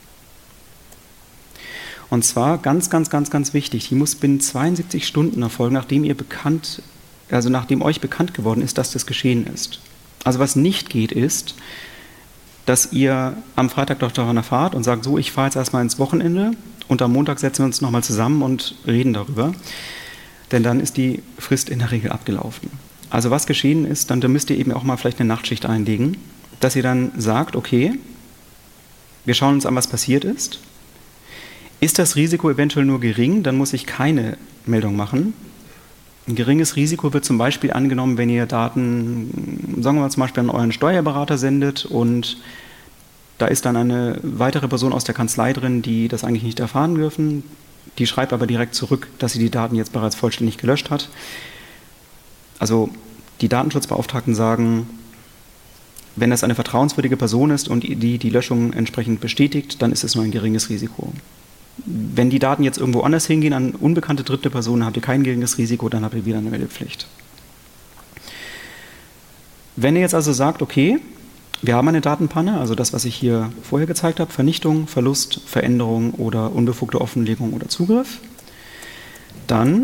S2: Und zwar ganz, ganz, ganz, ganz wichtig, die muss binnen zweiundsiebzig Stunden erfolgen, nachdem ihr bekannt, also nachdem euch bekannt geworden ist, dass das geschehen ist. Also was nicht geht, ist, dass ihr am Freitag doch daran erfahrt und sagt, so, ich fahre jetzt erstmal ins Wochenende und am Montag setzen wir uns nochmal zusammen und reden darüber. Denn dann ist die Frist in der Regel abgelaufen. Also was geschehen ist, dann, dann müsst ihr eben auch mal vielleicht eine Nachtschicht einlegen, dass ihr dann sagt, okay, wir schauen uns an, was passiert ist. Ist das Risiko eventuell nur gering, dann muss ich keine Meldung machen. Ein geringes Risiko wird zum Beispiel angenommen, wenn ihr Daten, sagen wir mal zum Beispiel an euren Steuerberater sendet und da ist dann eine weitere Person aus der Kanzlei drin, die das eigentlich nicht erfahren dürfen. Die schreibt aber direkt zurück, dass sie die Daten jetzt bereits vollständig gelöscht hat. Also die Datenschutzbeauftragten sagen, wenn das eine vertrauenswürdige Person ist und die die Löschung entsprechend bestätigt, dann ist es nur ein geringes Risiko. Wenn die Daten jetzt irgendwo anders hingehen, an unbekannte dritte Personen, habt ihr kein geringes Risiko, dann habt ihr wieder eine Meldepflicht. Wenn ihr jetzt also sagt, okay, wir haben eine Datenpanne, also das, was ich hier vorher gezeigt habe, Vernichtung, Verlust, Veränderung oder unbefugte Offenlegung oder Zugriff, dann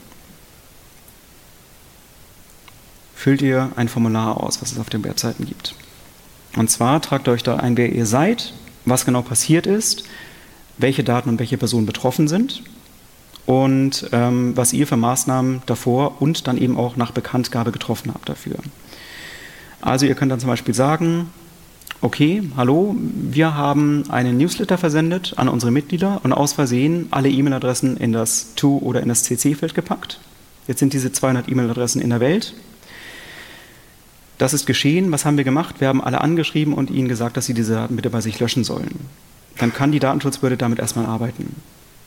S2: füllt ihr ein Formular aus, was es auf den Webseiten gibt. Und zwar tragt euch da ein, wer ihr seid, was genau passiert ist, welche Daten und welche Personen betroffen sind und ähm, was ihr für Maßnahmen davor und dann eben auch nach Bekanntgabe getroffen habt dafür. Also ihr könnt dann zum Beispiel sagen, okay, hallo, wir haben einen Newsletter versendet an unsere Mitglieder und aus Versehen alle E-Mail-Adressen in das To- oder in das C C-Feld gepackt. Jetzt sind diese zweihundert E-Mail-Adressen in der Welt. Das ist geschehen. Was haben wir gemacht? Wir haben alle angeschrieben und ihnen gesagt, dass sie diese Daten bitte bei sich löschen sollen. Dann kann die Datenschutzbehörde damit erstmal arbeiten.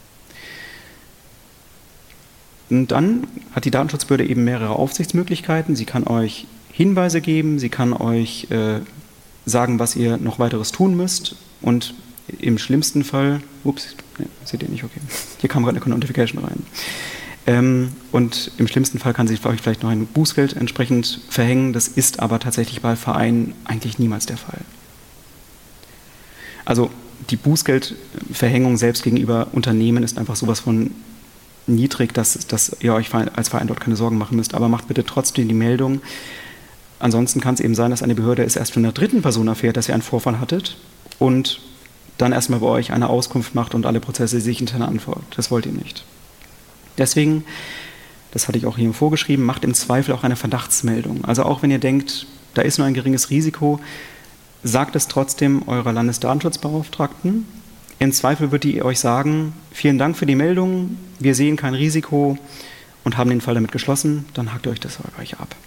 S2: Und dann hat die Datenschutzbehörde eben mehrere Aufsichtsmöglichkeiten. Sie kann euch Hinweise geben, sie kann euch äh, sagen, was ihr noch weiteres tun müsst. Und im schlimmsten Fall, ups, ne, seht ihr nicht, okay, hier kam gerade eine Notification rein. Ähm, und im schlimmsten Fall kann sie für euch vielleicht noch ein Bußgeld entsprechend verhängen. Das ist aber tatsächlich bei Vereinen eigentlich niemals der Fall. Also die Bußgeldverhängung selbst gegenüber Unternehmen ist einfach sowas von niedrig, dass, dass ihr euch als Verein dort keine Sorgen machen müsst. Aber macht bitte trotzdem die Meldung. Ansonsten kann es eben sein, dass eine Behörde es erst von einer dritten Person erfährt, dass ihr einen Vorfall hattet und dann erstmal bei euch eine Auskunft macht und alle Prozesse sich intern anfolgt. Das wollt ihr nicht. Deswegen, das hatte ich auch hier vorgeschrieben, macht im Zweifel auch eine Verdachtsmeldung. Also auch wenn ihr denkt, da ist nur ein geringes Risiko, sagt es trotzdem eurer Landesdatenschutzbeauftragten. Im Zweifel wird die euch sagen, vielen Dank für die Meldung, wir sehen kein Risiko und haben den Fall damit geschlossen, dann hakt ihr euch das bei euch ab.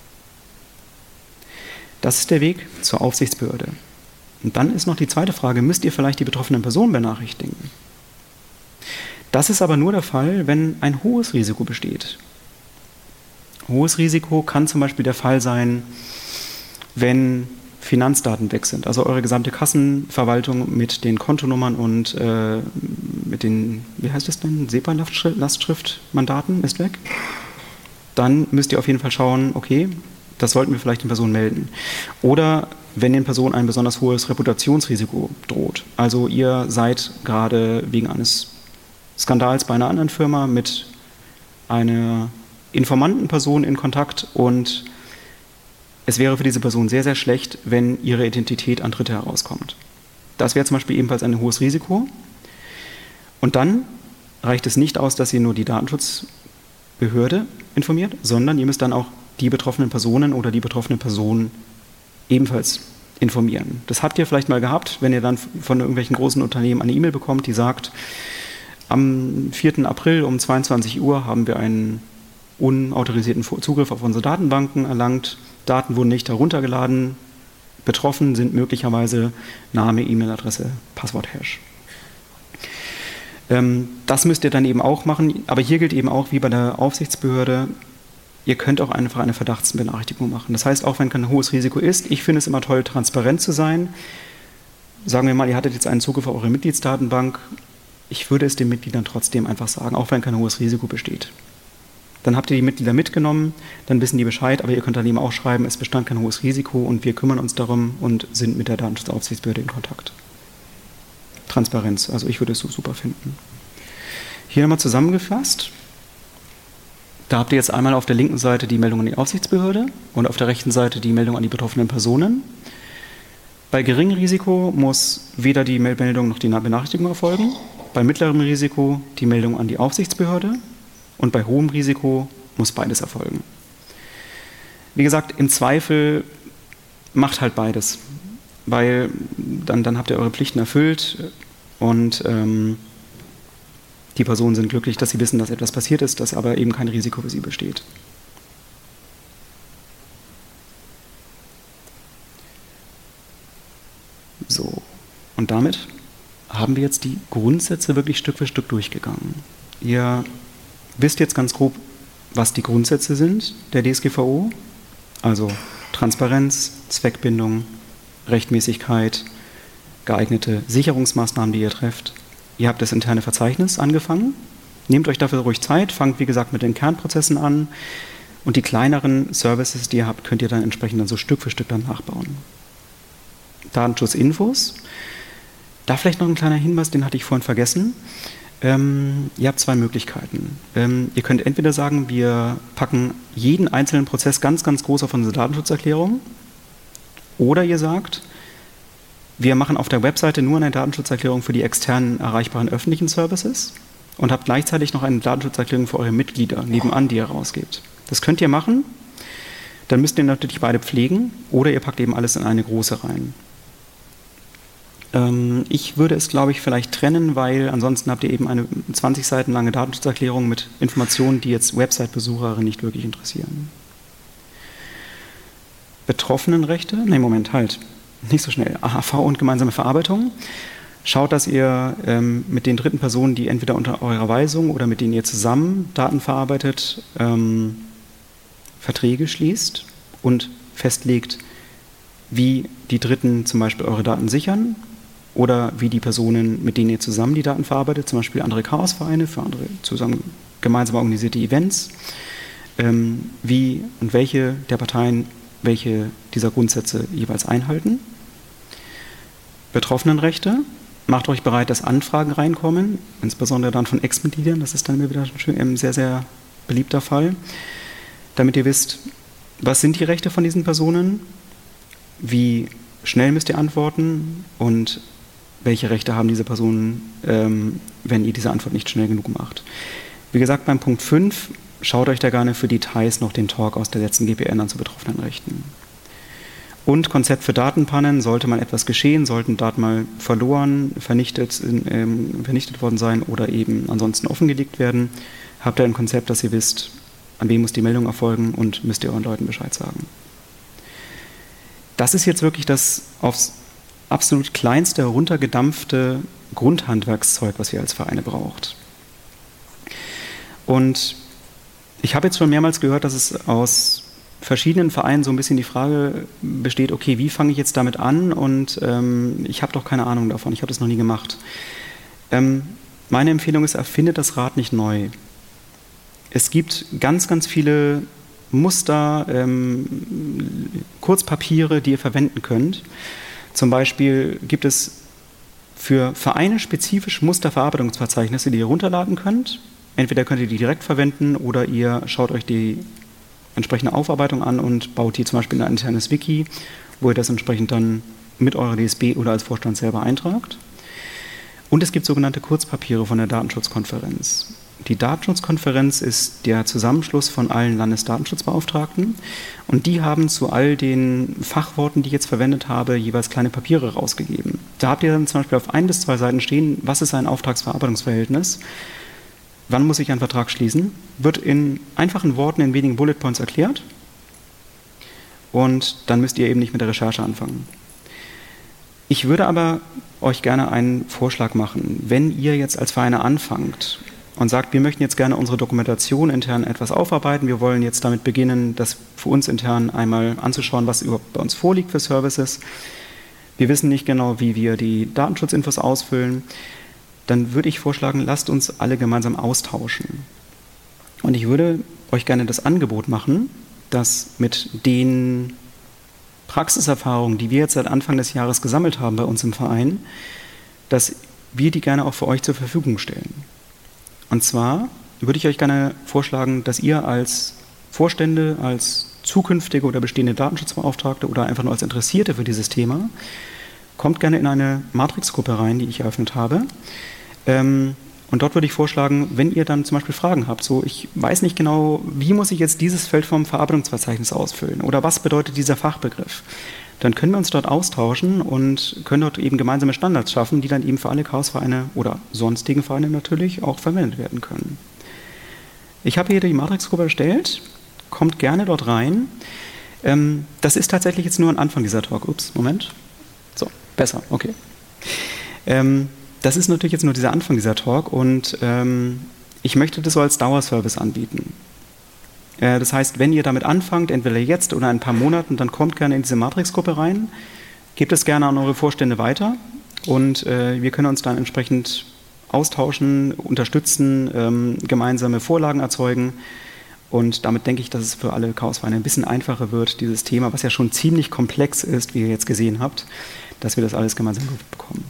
S2: Das ist der Weg zur Aufsichtsbehörde. Und dann ist noch die zweite Frage, müsst ihr vielleicht die betroffenen Personen benachrichtigen? Das ist aber nur der Fall, wenn ein hohes Risiko besteht. Hohes Risiko kann zum Beispiel der Fall sein, wenn Finanzdaten weg sind. Also eure gesamte Kassenverwaltung mit den Kontonummern und äh, mit den, wie heißt das denn, SEPA-Lastschriftmandaten ist weg. Dann müsst ihr auf jeden Fall schauen, okay, das sollten wir vielleicht den Personen melden. Oder wenn den Personen ein besonders hohes Reputationsrisiko droht. Also ihr seid gerade wegen eines Skandals bei einer anderen Firma mit einer informanten Person in Kontakt und es wäre für diese Person sehr, sehr schlecht, wenn ihre Identität an Dritte herauskommt. Das wäre zum Beispiel ebenfalls ein hohes Risiko. Und dann reicht es nicht aus, dass ihr nur die Datenschutzbehörde informiert, sondern ihr müsst dann auch die betroffenen Personen oder die betroffene Person ebenfalls informieren. Das habt ihr vielleicht mal gehabt, wenn ihr dann von irgendwelchen großen Unternehmen eine E-Mail bekommt, die sagt, am vierten April um zweiundzwanzig Uhr haben wir einen unautorisierten Zugriff auf unsere Datenbanken erlangt. Daten wurden nicht heruntergeladen. Betroffen sind möglicherweise Name, E-Mail-Adresse, Passwort-Hash. Ähm, das müsst ihr dann eben auch machen. Aber hier gilt eben auch, wie bei der Aufsichtsbehörde, ihr könnt auch einfach eine Verdachtsbenachrichtigung machen. Das heißt, auch wenn kein hohes Risiko ist, ich finde es immer toll, transparent zu sein. Sagen wir mal, ihr hattet jetzt einen Zugriff auf eure Mitgliedsdatenbank. Ich würde es den Mitgliedern trotzdem einfach sagen, auch wenn kein hohes Risiko besteht. Dann habt ihr die Mitglieder mitgenommen, dann wissen die Bescheid, aber ihr könnt dann eben auch schreiben, es bestand kein hohes Risiko und wir kümmern uns darum und sind mit der Datenschutzaufsichtsbehörde in Kontakt. Transparenz, also ich würde es so super finden. Hier nochmal zusammengefasst. Da habt ihr jetzt einmal auf der linken Seite die Meldung an die Aufsichtsbehörde und auf der rechten Seite die Meldung an die betroffenen Personen. Bei geringem Risiko muss weder die Meldung noch die Benachrichtigung erfolgen. Bei mittlerem Risiko die Meldung an die Aufsichtsbehörde und bei hohem Risiko muss beides erfolgen. Wie gesagt, im Zweifel macht halt beides, weil dann, dann habt ihr eure Pflichten erfüllt und ähm, die Personen sind glücklich, dass sie wissen, dass etwas passiert ist, dass aber eben kein Risiko für sie besteht. So, und damit haben wir jetzt die Grundsätze wirklich Stück für Stück durchgegangen. Ihr wisst jetzt ganz grob, was die Grundsätze sind der D S G V O, also Transparenz, Zweckbindung, Rechtmäßigkeit, geeignete Sicherungsmaßnahmen, die ihr trefft. Ihr habt das interne Verzeichnis angefangen. Nehmt euch dafür ruhig Zeit, fangt wie gesagt mit den Kernprozessen an und die kleineren Services, die ihr habt, könnt ihr dann entsprechend dann so Stück für Stück dann nachbauen. Datenschutzinfos. Da vielleicht noch ein kleiner Hinweis, den hatte ich vorhin vergessen. Ähm, ihr habt zwei Möglichkeiten. Ähm, ihr könnt entweder sagen, wir packen jeden einzelnen Prozess ganz, ganz groß auf unsere Datenschutzerklärung, oder ihr sagt, wir machen auf der Webseite nur eine Datenschutzerklärung für die externen erreichbaren öffentlichen Services und habt gleichzeitig noch eine Datenschutzerklärung für eure Mitglieder nebenan, die ihr rausgebt. Das könnt ihr machen, dann müsst ihr natürlich beide pflegen oder ihr packt eben alles in eine große rein. Ähm, ich würde es, glaube ich, vielleicht trennen, weil ansonsten habt ihr eben eine zwanzig Seiten lange Datenschutzerklärung mit Informationen, die jetzt Website-Besucherinnen nicht wirklich interessieren. Betroffenenrechte? Ne, Moment, halt. Nicht so schnell. A H V und gemeinsame Verarbeitung. Schaut, dass ihr ähm, mit den dritten Personen, die entweder unter eurer Weisung oder mit denen ihr zusammen Daten verarbeitet, ähm, Verträge schließt und festlegt, wie die Dritten zum Beispiel eure Daten sichern oder wie die Personen, mit denen ihr zusammen die Daten verarbeitet, zum Beispiel andere Chaosvereine für andere zusammen gemeinsam organisierte Events, ähm, wie und welche der Parteien welche dieser Grundsätze jeweils einhalten. Betroffenenrechte. Macht euch bereit, dass Anfragen reinkommen, insbesondere dann von Ex-Mitgliedern. Das ist dann wieder ein sehr, sehr beliebter Fall. Damit ihr wisst, was sind die Rechte von diesen Personen, wie schnell müsst ihr antworten und welche Rechte haben diese Personen, ähm, wenn ihr diese Antwort nicht schnell genug macht. Wie gesagt, beim Punkt fünf schaut euch da gerne für Details noch den Talk aus der letzten G P N an zu betroffenen Rechten. Und Konzept für Datenpannen: Sollte mal etwas geschehen, sollten Daten mal verloren, vernichtet, ähm, vernichtet worden sein oder eben ansonsten offengelegt werden, habt ihr ein Konzept, dass ihr wisst, an wen muss die Meldung erfolgen und müsst ihr euren Leuten Bescheid sagen. Das ist jetzt wirklich das aufs absolut kleinste heruntergedampfte Grundhandwerkszeug, was ihr als Vereine braucht. Und ich habe jetzt schon mehrmals gehört, dass es aus verschiedenen Vereinen so ein bisschen die Frage besteht, okay, wie fange ich jetzt damit an und ähm, ich habe doch keine Ahnung davon, ich habe das noch nie gemacht. Ähm, meine Empfehlung ist, erfindet das Rad nicht neu. Es gibt ganz, ganz viele Muster, ähm, Kurzpapiere, die ihr verwenden könnt. Zum Beispiel gibt es für Vereine spezifisch Musterverarbeitungsverzeichnisse, die ihr runterladen könnt. Entweder könnt ihr die direkt verwenden oder ihr schaut euch die entsprechende Aufarbeitung an und baut die zum Beispiel in ein internes Wiki, wo ihr das entsprechend dann mit eurer D S B oder als Vorstand selber eintragt. Und es gibt sogenannte Kurzpapiere von der Datenschutzkonferenz. Die Datenschutzkonferenz ist der Zusammenschluss von allen Landesdatenschutzbeauftragten und die haben zu all den Fachworten, die ich jetzt verwendet habe, jeweils kleine Papiere rausgegeben. Da habt ihr dann zum Beispiel auf ein bis zwei Seiten stehen, was ist ein Auftragsverarbeitungsverhältnis, wann muss ich einen Vertrag schließen, wird in einfachen Worten, in wenigen Bullet Points erklärt und dann müsst ihr eben nicht mit der Recherche anfangen. Ich würde aber euch gerne einen Vorschlag machen. Wenn ihr jetzt als Vereine anfangt und sagt, wir möchten jetzt gerne unsere Dokumentation intern etwas aufarbeiten, wir wollen jetzt damit beginnen, das für uns intern einmal anzuschauen, was überhaupt bei uns vorliegt für Services. Wir wissen nicht genau, wie wir die Datenschutzinfos ausfüllen. Dann würde ich vorschlagen, lasst uns alle gemeinsam austauschen. Und ich würde euch gerne das Angebot machen, dass mit den Praxiserfahrungen, die wir jetzt seit Anfang des Jahres gesammelt haben bei uns im Verein, dass wir die gerne auch für euch zur Verfügung stellen. Und zwar würde ich euch gerne vorschlagen, dass ihr als Vorstände, als zukünftige oder bestehende Datenschutzbeauftragte oder einfach nur als Interessierte für dieses Thema, kommt gerne in eine Matrix-Gruppe rein, die ich eröffnet habe. Ähm, und dort würde ich vorschlagen, wenn ihr dann zum Beispiel Fragen habt, so ich weiß nicht genau, wie muss ich jetzt dieses Feld vom Verarbeitungsverzeichnis ausfüllen oder was bedeutet dieser Fachbegriff, dann können wir uns dort austauschen und können dort eben gemeinsame Standards schaffen, die dann eben für alle Chaosvereine oder sonstigen Vereine natürlich auch verwendet werden können. Ich habe hier die Matrix-Gruppe erstellt, kommt gerne dort rein. Ähm, das ist tatsächlich jetzt nur ein Anfang dieser Talk. Ups, Moment. So, besser, okay. Ähm, das ist natürlich jetzt nur dieser Anfang dieser Talk und ähm, ich möchte das so als Dauerservice anbieten. Äh, das heißt, wenn ihr damit anfangt, entweder jetzt oder in ein paar Monaten, dann kommt gerne in diese Matrix-Gruppe rein, gebt es gerne an eure Vorstände weiter und äh, wir können uns dann entsprechend austauschen, unterstützen, ähm, gemeinsame Vorlagen erzeugen. Und damit denke ich, dass es für alle Chaosvereine ein bisschen einfacher wird, dieses Thema, was ja schon ziemlich komplex ist, wie ihr jetzt gesehen habt, dass wir das alles gemeinsam bekommen.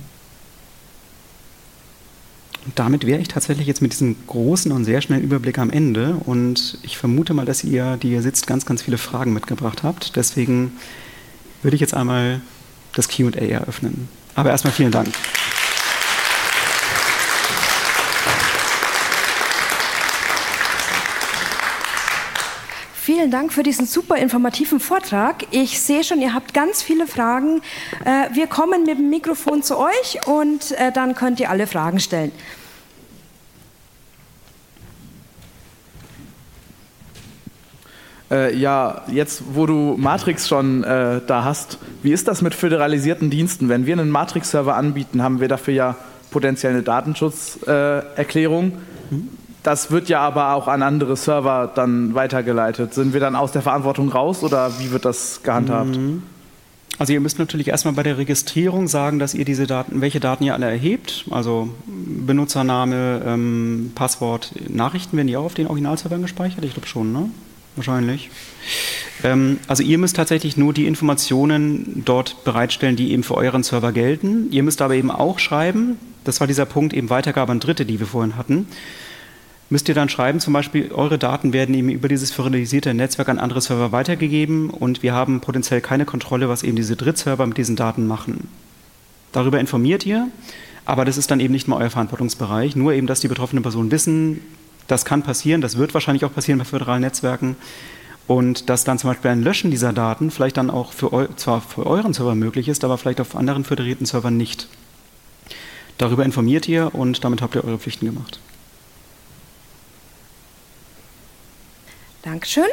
S2: Und damit wäre ich tatsächlich jetzt mit diesem großen und sehr schnellen Überblick am Ende. Und ich vermute mal, dass ihr, die hier sitzt, ganz, ganz viele Fragen mitgebracht habt. Deswegen würde ich jetzt einmal das Q und A eröffnen. Aber erstmal vielen Dank.
S1: Vielen Dank für diesen super informativen Vortrag. Ich sehe schon, ihr habt ganz viele Fragen. Wir kommen mit dem Mikrofon zu euch und dann könnt ihr alle Fragen stellen.
S3: Äh, ja, jetzt wo du Matrix schon äh, da hast, wie ist das mit föderalisierten Diensten? Wenn wir einen Matrix-Server anbieten, haben wir dafür ja potenziell eine Datenschutzerklärung. Äh, mhm. Das wird ja aber auch an andere Server dann weitergeleitet. Sind wir dann aus der Verantwortung raus oder wie wird das gehandhabt?
S2: Also ihr müsst natürlich erstmal bei der Registrierung sagen, dass ihr diese Daten, welche Daten ihr alle erhebt, also Benutzername, ähm, Passwort, Nachrichten, werden die auch auf den Originalservern gespeichert? Ich glaube schon, ne? Wahrscheinlich. Ähm, also ihr müsst tatsächlich nur die Informationen dort bereitstellen, die eben für euren Server gelten. Ihr müsst aber eben auch schreiben, das war dieser Punkt eben Weitergabe an Dritte, die wir vorhin hatten, müsst ihr dann schreiben, zum Beispiel, eure Daten werden eben über dieses föderalisierte Netzwerk an andere Server weitergegeben und wir haben potenziell keine Kontrolle, was eben diese Drittserver mit diesen Daten machen. Darüber informiert ihr, aber das ist dann eben nicht mal euer Verantwortungsbereich, nur eben, dass die betroffenen Personen wissen, das kann passieren, das wird wahrscheinlich auch passieren bei föderalen Netzwerken und dass dann zum Beispiel ein Löschen dieser Daten vielleicht dann auch für eu- zwar für euren Server möglich ist, aber vielleicht auf anderen föderierten Servern nicht. Darüber informiert ihr und damit habt ihr eure Pflichten gemacht.
S1: Dankeschön.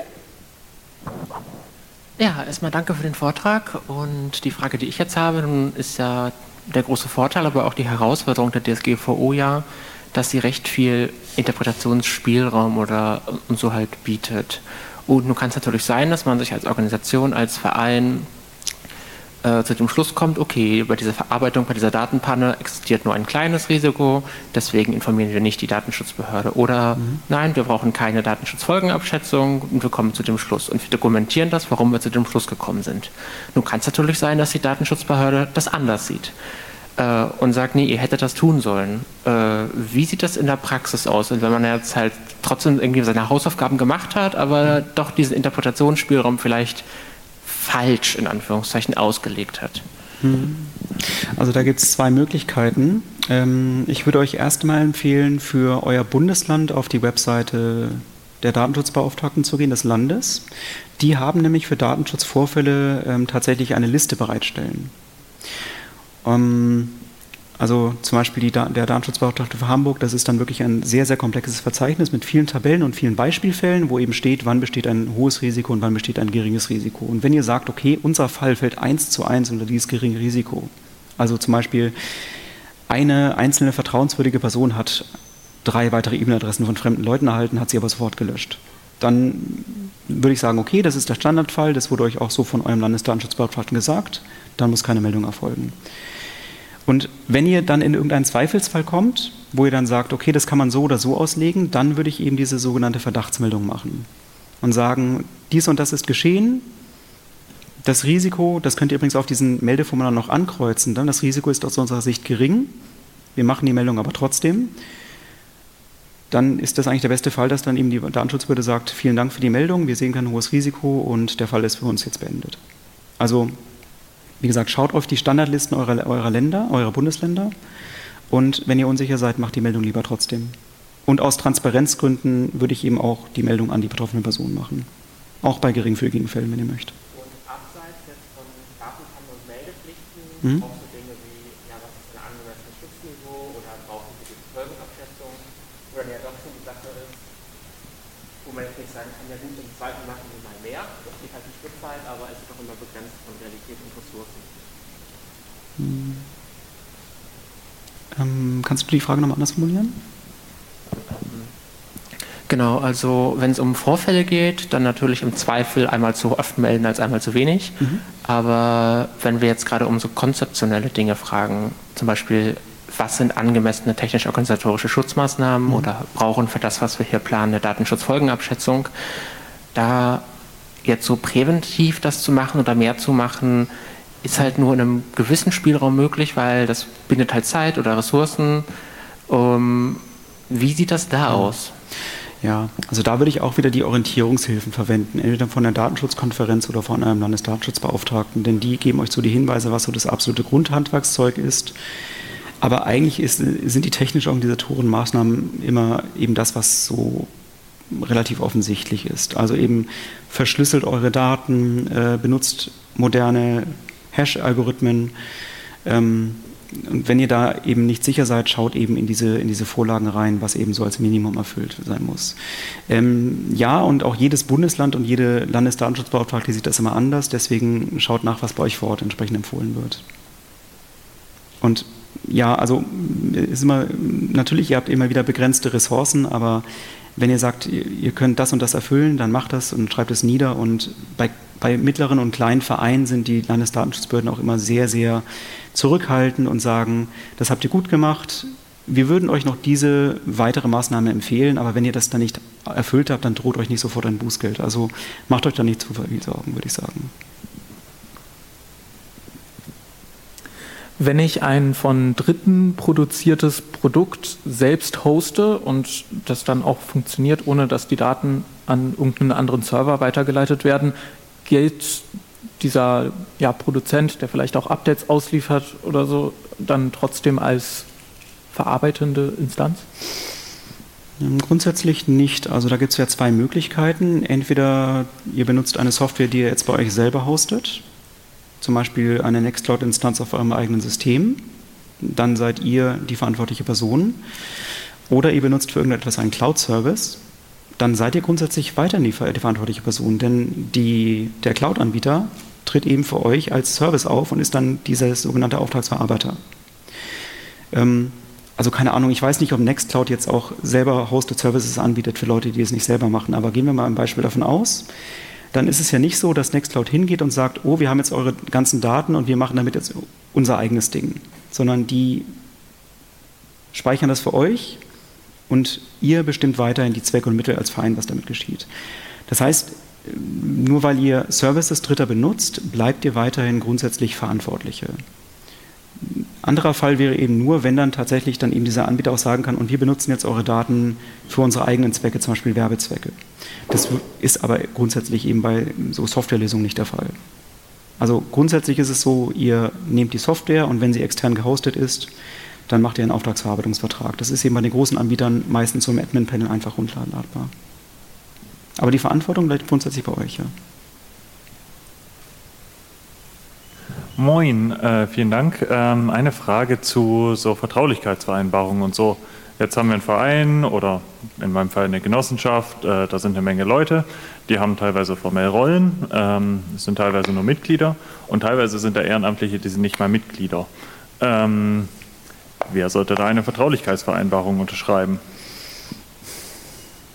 S4: Ja, erstmal danke für den Vortrag und die Frage, die ich jetzt habe, nun ist ja der große Vorteil, aber auch die Herausforderung der D S G V O ja, dass sie recht viel Interpretationsspielraum oder und so halt bietet. Und nun kann es natürlich sein, dass man sich als Organisation, als Verein äh, zu dem Schluss kommt, okay, bei dieser Verarbeitung, bei dieser Datenpanne existiert nur ein kleines Risiko, deswegen informieren wir nicht die Datenschutzbehörde. Oder mhm. nein, wir brauchen keine Datenschutzfolgenabschätzung und wir kommen zu dem Schluss. Und wir dokumentieren das, warum wir zu dem Schluss gekommen sind. Nun kann es natürlich sein, dass die Datenschutzbehörde das anders sieht äh, und sagt, nee, ihr hättet das tun sollen. Äh, wie sieht das in der Praxis aus? Und wenn man jetzt halt trotzdem irgendwie seine Hausaufgaben gemacht hat, aber mhm. doch diesen Interpretationsspielraum vielleicht falsch, in Anführungszeichen, ausgelegt hat.
S2: Also da gibt es zwei Möglichkeiten. Ich würde euch erstmal empfehlen, für euer Bundesland auf die Webseite der Datenschutzbeauftragten zu gehen, des Landes. Die haben nämlich für Datenschutzvorfälle ähm, tatsächlich eine Liste bereitstellen. Ähm, also zum Beispiel die, der Datenschutzbeauftragte für Hamburg, das ist dann wirklich ein sehr, sehr komplexes Verzeichnis mit vielen Tabellen und vielen Beispielfällen, wo eben steht, wann besteht ein hohes Risiko und wann besteht ein geringes Risiko. Und wenn ihr sagt, okay, unser Fall fällt eins zu eins unter dieses geringe Risiko, also zum Beispiel eine einzelne vertrauenswürdige Person hat drei weitere E-Mail-Adressen von fremden Leuten erhalten, hat sie aber sofort gelöscht. Dann würde ich sagen, okay, das ist der Standardfall, das wurde euch auch so von eurem Landesdatenschutzbeauftragten gesagt, dann muss keine Meldung erfolgen. Und wenn ihr dann in irgendeinen Zweifelsfall kommt, wo ihr dann sagt, okay, das kann man so oder so auslegen, dann würde ich eben diese sogenannte Verdachtsmeldung machen und sagen, dies und das ist geschehen. Das Risiko, das könnt ihr übrigens auf diesen Meldeformular noch ankreuzen, dann das Risiko ist aus unserer Sicht gering, wir machen die Meldung aber trotzdem. Dann ist das eigentlich der beste Fall, dass dann eben die Datenschutzbehörde sagt, vielen Dank für die Meldung, wir sehen kein hohes Risiko und der Fall ist für uns jetzt beendet. Also wie gesagt, schaut auf die Standardlisten eurer, eurer Länder, eurer Bundesländer und wenn ihr unsicher seid, macht die Meldung lieber trotzdem. Und aus Transparenzgründen würde ich eben auch die Meldung an die betroffene Person machen. Auch bei geringfügigen Fällen, wenn ihr möchtet.
S4: Und abseits jetzt von Datenkannen und Meldepflichten,
S2: mhm.
S4: auch so Dinge wie, ja, was ist ein angemessenes Schutzniveau oder brauchen Sie die Folgenabschätzung oder ja doch schon die Sache ist, wo man jetzt nicht sagen kann, ja gut, im Zweifel machen wir mal mehr, das geht halt nicht Schutzzeit, aber es ist doch immer begrenzt von Realität und Ressourcen.
S2: Hm. Ähm, kannst du die Frage nochmal anders formulieren?
S4: Genau, also wenn es um Vorfälle geht, dann natürlich im Zweifel einmal zu oft melden als einmal zu wenig. Mhm. Aber wenn wir jetzt gerade um so konzeptionelle Dinge fragen, zum Beispiel, was sind angemessene technisch-organisatorische Schutzmaßnahmen mhm. oder brauchen für das, was wir hier planen, eine Datenschutzfolgenabschätzung, da jetzt so präventiv das zu machen oder mehr zu machen, ist halt nur in einem gewissen Spielraum möglich, weil das bindet halt Zeit oder Ressourcen. Um, wie sieht das da aus?
S2: Ja, also da würde ich auch wieder die Orientierungshilfen verwenden, entweder von der Datenschutzkonferenz oder von einem Landesdatenschutzbeauftragten, denn die geben euch so die Hinweise, was so das absolute Grundhandwerkszeug ist. Aber eigentlich ist, sind die technisch-organisatorischen Maßnahmen immer eben das, was so relativ offensichtlich ist. Also eben verschlüsselt eure Daten, äh, benutzt moderne Hash-Algorithmen. Ähm, und wenn ihr da eben nicht sicher seid, schaut eben in diese, in diese Vorlagen rein, was eben so als Minimum erfüllt sein muss. Ähm, ja, und auch jedes Bundesland und jede Landesdatenschutzbeauftragte sieht das immer anders. Deswegen schaut nach, was bei euch vor Ort entsprechend empfohlen wird. Und ja, also ist immer, natürlich, ihr habt immer wieder begrenzte Ressourcen, aber wenn ihr sagt, ihr könnt das und das erfüllen, dann macht das und schreibt es nieder. Und bei, bei mittleren und kleinen Vereinen sind die Landesdatenschutzbehörden auch immer sehr, sehr zurückhaltend und sagen, das habt ihr gut gemacht. Wir würden euch noch diese weitere Maßnahme empfehlen, aber wenn ihr das dann nicht erfüllt habt, dann droht euch nicht sofort ein Bußgeld. Also macht euch da nicht zu viel Sorgen, würde ich sagen.
S3: Wenn ich ein von Dritten produziertes Produkt selbst hoste und das dann auch funktioniert, ohne dass die Daten an irgendeinen anderen Server weitergeleitet werden, gilt dieser ja, Produzent, der vielleicht auch Updates ausliefert oder so, dann trotzdem als verarbeitende Instanz?
S2: Grundsätzlich nicht. Also da gibt es ja zwei Möglichkeiten. Entweder ihr benutzt eine Software, die ihr jetzt bei euch selber hostet, zum Beispiel eine Nextcloud-Instanz auf eurem eigenen System, dann seid ihr die verantwortliche Person. Oder ihr benutzt für irgendetwas einen Cloud-Service, dann seid ihr grundsätzlich weiterhin die, die verantwortliche Person, denn die, der Cloud-Anbieter tritt eben für euch als Service auf und ist dann dieser sogenannte Auftragsverarbeiter. Ähm, also keine Ahnung, ich weiß nicht, ob Nextcloud jetzt auch selber Hosted Services anbietet für Leute, die es nicht selber machen, aber gehen wir mal ein Beispiel davon aus. Dann ist es ja nicht so, dass Nextcloud hingeht und sagt, oh, wir haben jetzt eure ganzen Daten und wir machen damit jetzt unser eigenes Ding, sondern die speichern das für euch und ihr bestimmt weiterhin die Zwecke und Mittel als Verein, was damit geschieht. Das heißt, nur weil ihr Services Dritter benutzt, bleibt ihr weiterhin grundsätzlich Verantwortliche. Anderer Fall wäre eben nur, wenn dann tatsächlich dann eben dieser Anbieter auch sagen kann, und wir benutzen jetzt eure Daten für unsere eigenen Zwecke, zum Beispiel Werbezwecke. Das ist aber grundsätzlich eben bei so Softwarelösungen nicht der Fall. Also grundsätzlich ist es so, ihr nehmt die Software und wenn sie extern gehostet ist, dann macht ihr einen Auftragsverarbeitungsvertrag. Das ist eben bei den großen Anbietern meistens so im Admin-Panel einfach runterladbar. Aber die Verantwortung bleibt grundsätzlich bei euch, ja.
S5: Moin, äh, vielen Dank. Ähm, eine Frage zu so Vertraulichkeitsvereinbarungen und so. Jetzt haben wir einen Verein oder in meinem Fall eine Genossenschaft, äh, da sind eine Menge Leute, die haben teilweise formell Rollen, ähm, es sind teilweise nur Mitglieder und teilweise sind da Ehrenamtliche, die sind nicht mal Mitglieder. Ähm, wer sollte da eine Vertraulichkeitsvereinbarung unterschreiben?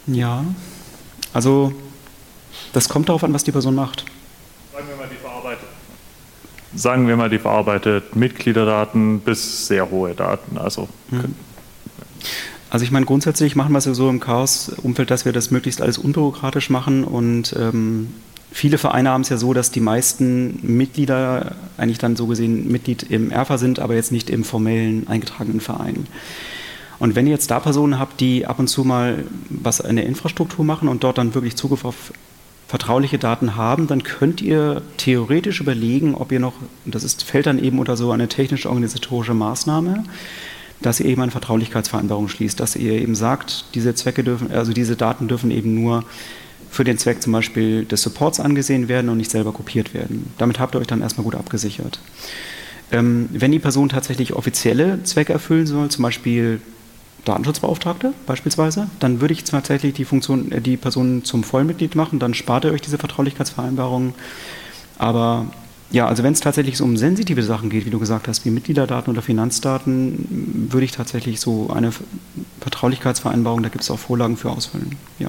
S2: Ja, also das kommt darauf an, was die Person macht.
S5: Sagen wir mal, die verarbeitet, sagen wir mal, die verarbeitet Mitgliederdaten bis sehr hohe Daten. Also,
S2: mhm. also ich meine, grundsätzlich machen wir es ja so im Chaos-Umfeld, dass wir das möglichst alles unbürokratisch machen und ähm, viele Vereine haben es ja so, dass die meisten Mitglieder eigentlich dann so gesehen Mitglied im E R F A sind, aber jetzt nicht im formellen eingetragenen Verein. Und wenn ihr jetzt da Personen habt, die ab und zu mal was in der Infrastruktur machen und dort dann wirklich Zugriff auf vertrauliche Daten haben, dann könnt ihr theoretisch überlegen, ob ihr noch, das ist, fällt dann eben unter so eine technisch-organisatorische Maßnahme, dass ihr eben eine Vertraulichkeitsvereinbarung schließt, dass ihr eben sagt, diese Zwecke dürfen, also diese Daten dürfen eben nur für den Zweck zum Beispiel des Supports angesehen werden und nicht selber kopiert werden. Damit habt ihr euch dann erstmal gut abgesichert. Ähm, wenn die Person tatsächlich offizielle Zwecke erfüllen soll, zum Beispiel Datenschutzbeauftragte beispielsweise, dann würde ich tatsächlich die Funktion, äh, die Person zum Vollmitglied machen, dann spart ihr euch diese Vertraulichkeitsvereinbarung. Aber ja, also wenn es tatsächlich so um sensitive Sachen geht, wie du gesagt hast, wie Mitgliederdaten oder Finanzdaten, würde ich tatsächlich so eine Vertraulichkeitsvereinbarung, da gibt es auch Vorlagen für ausfüllen. Ja.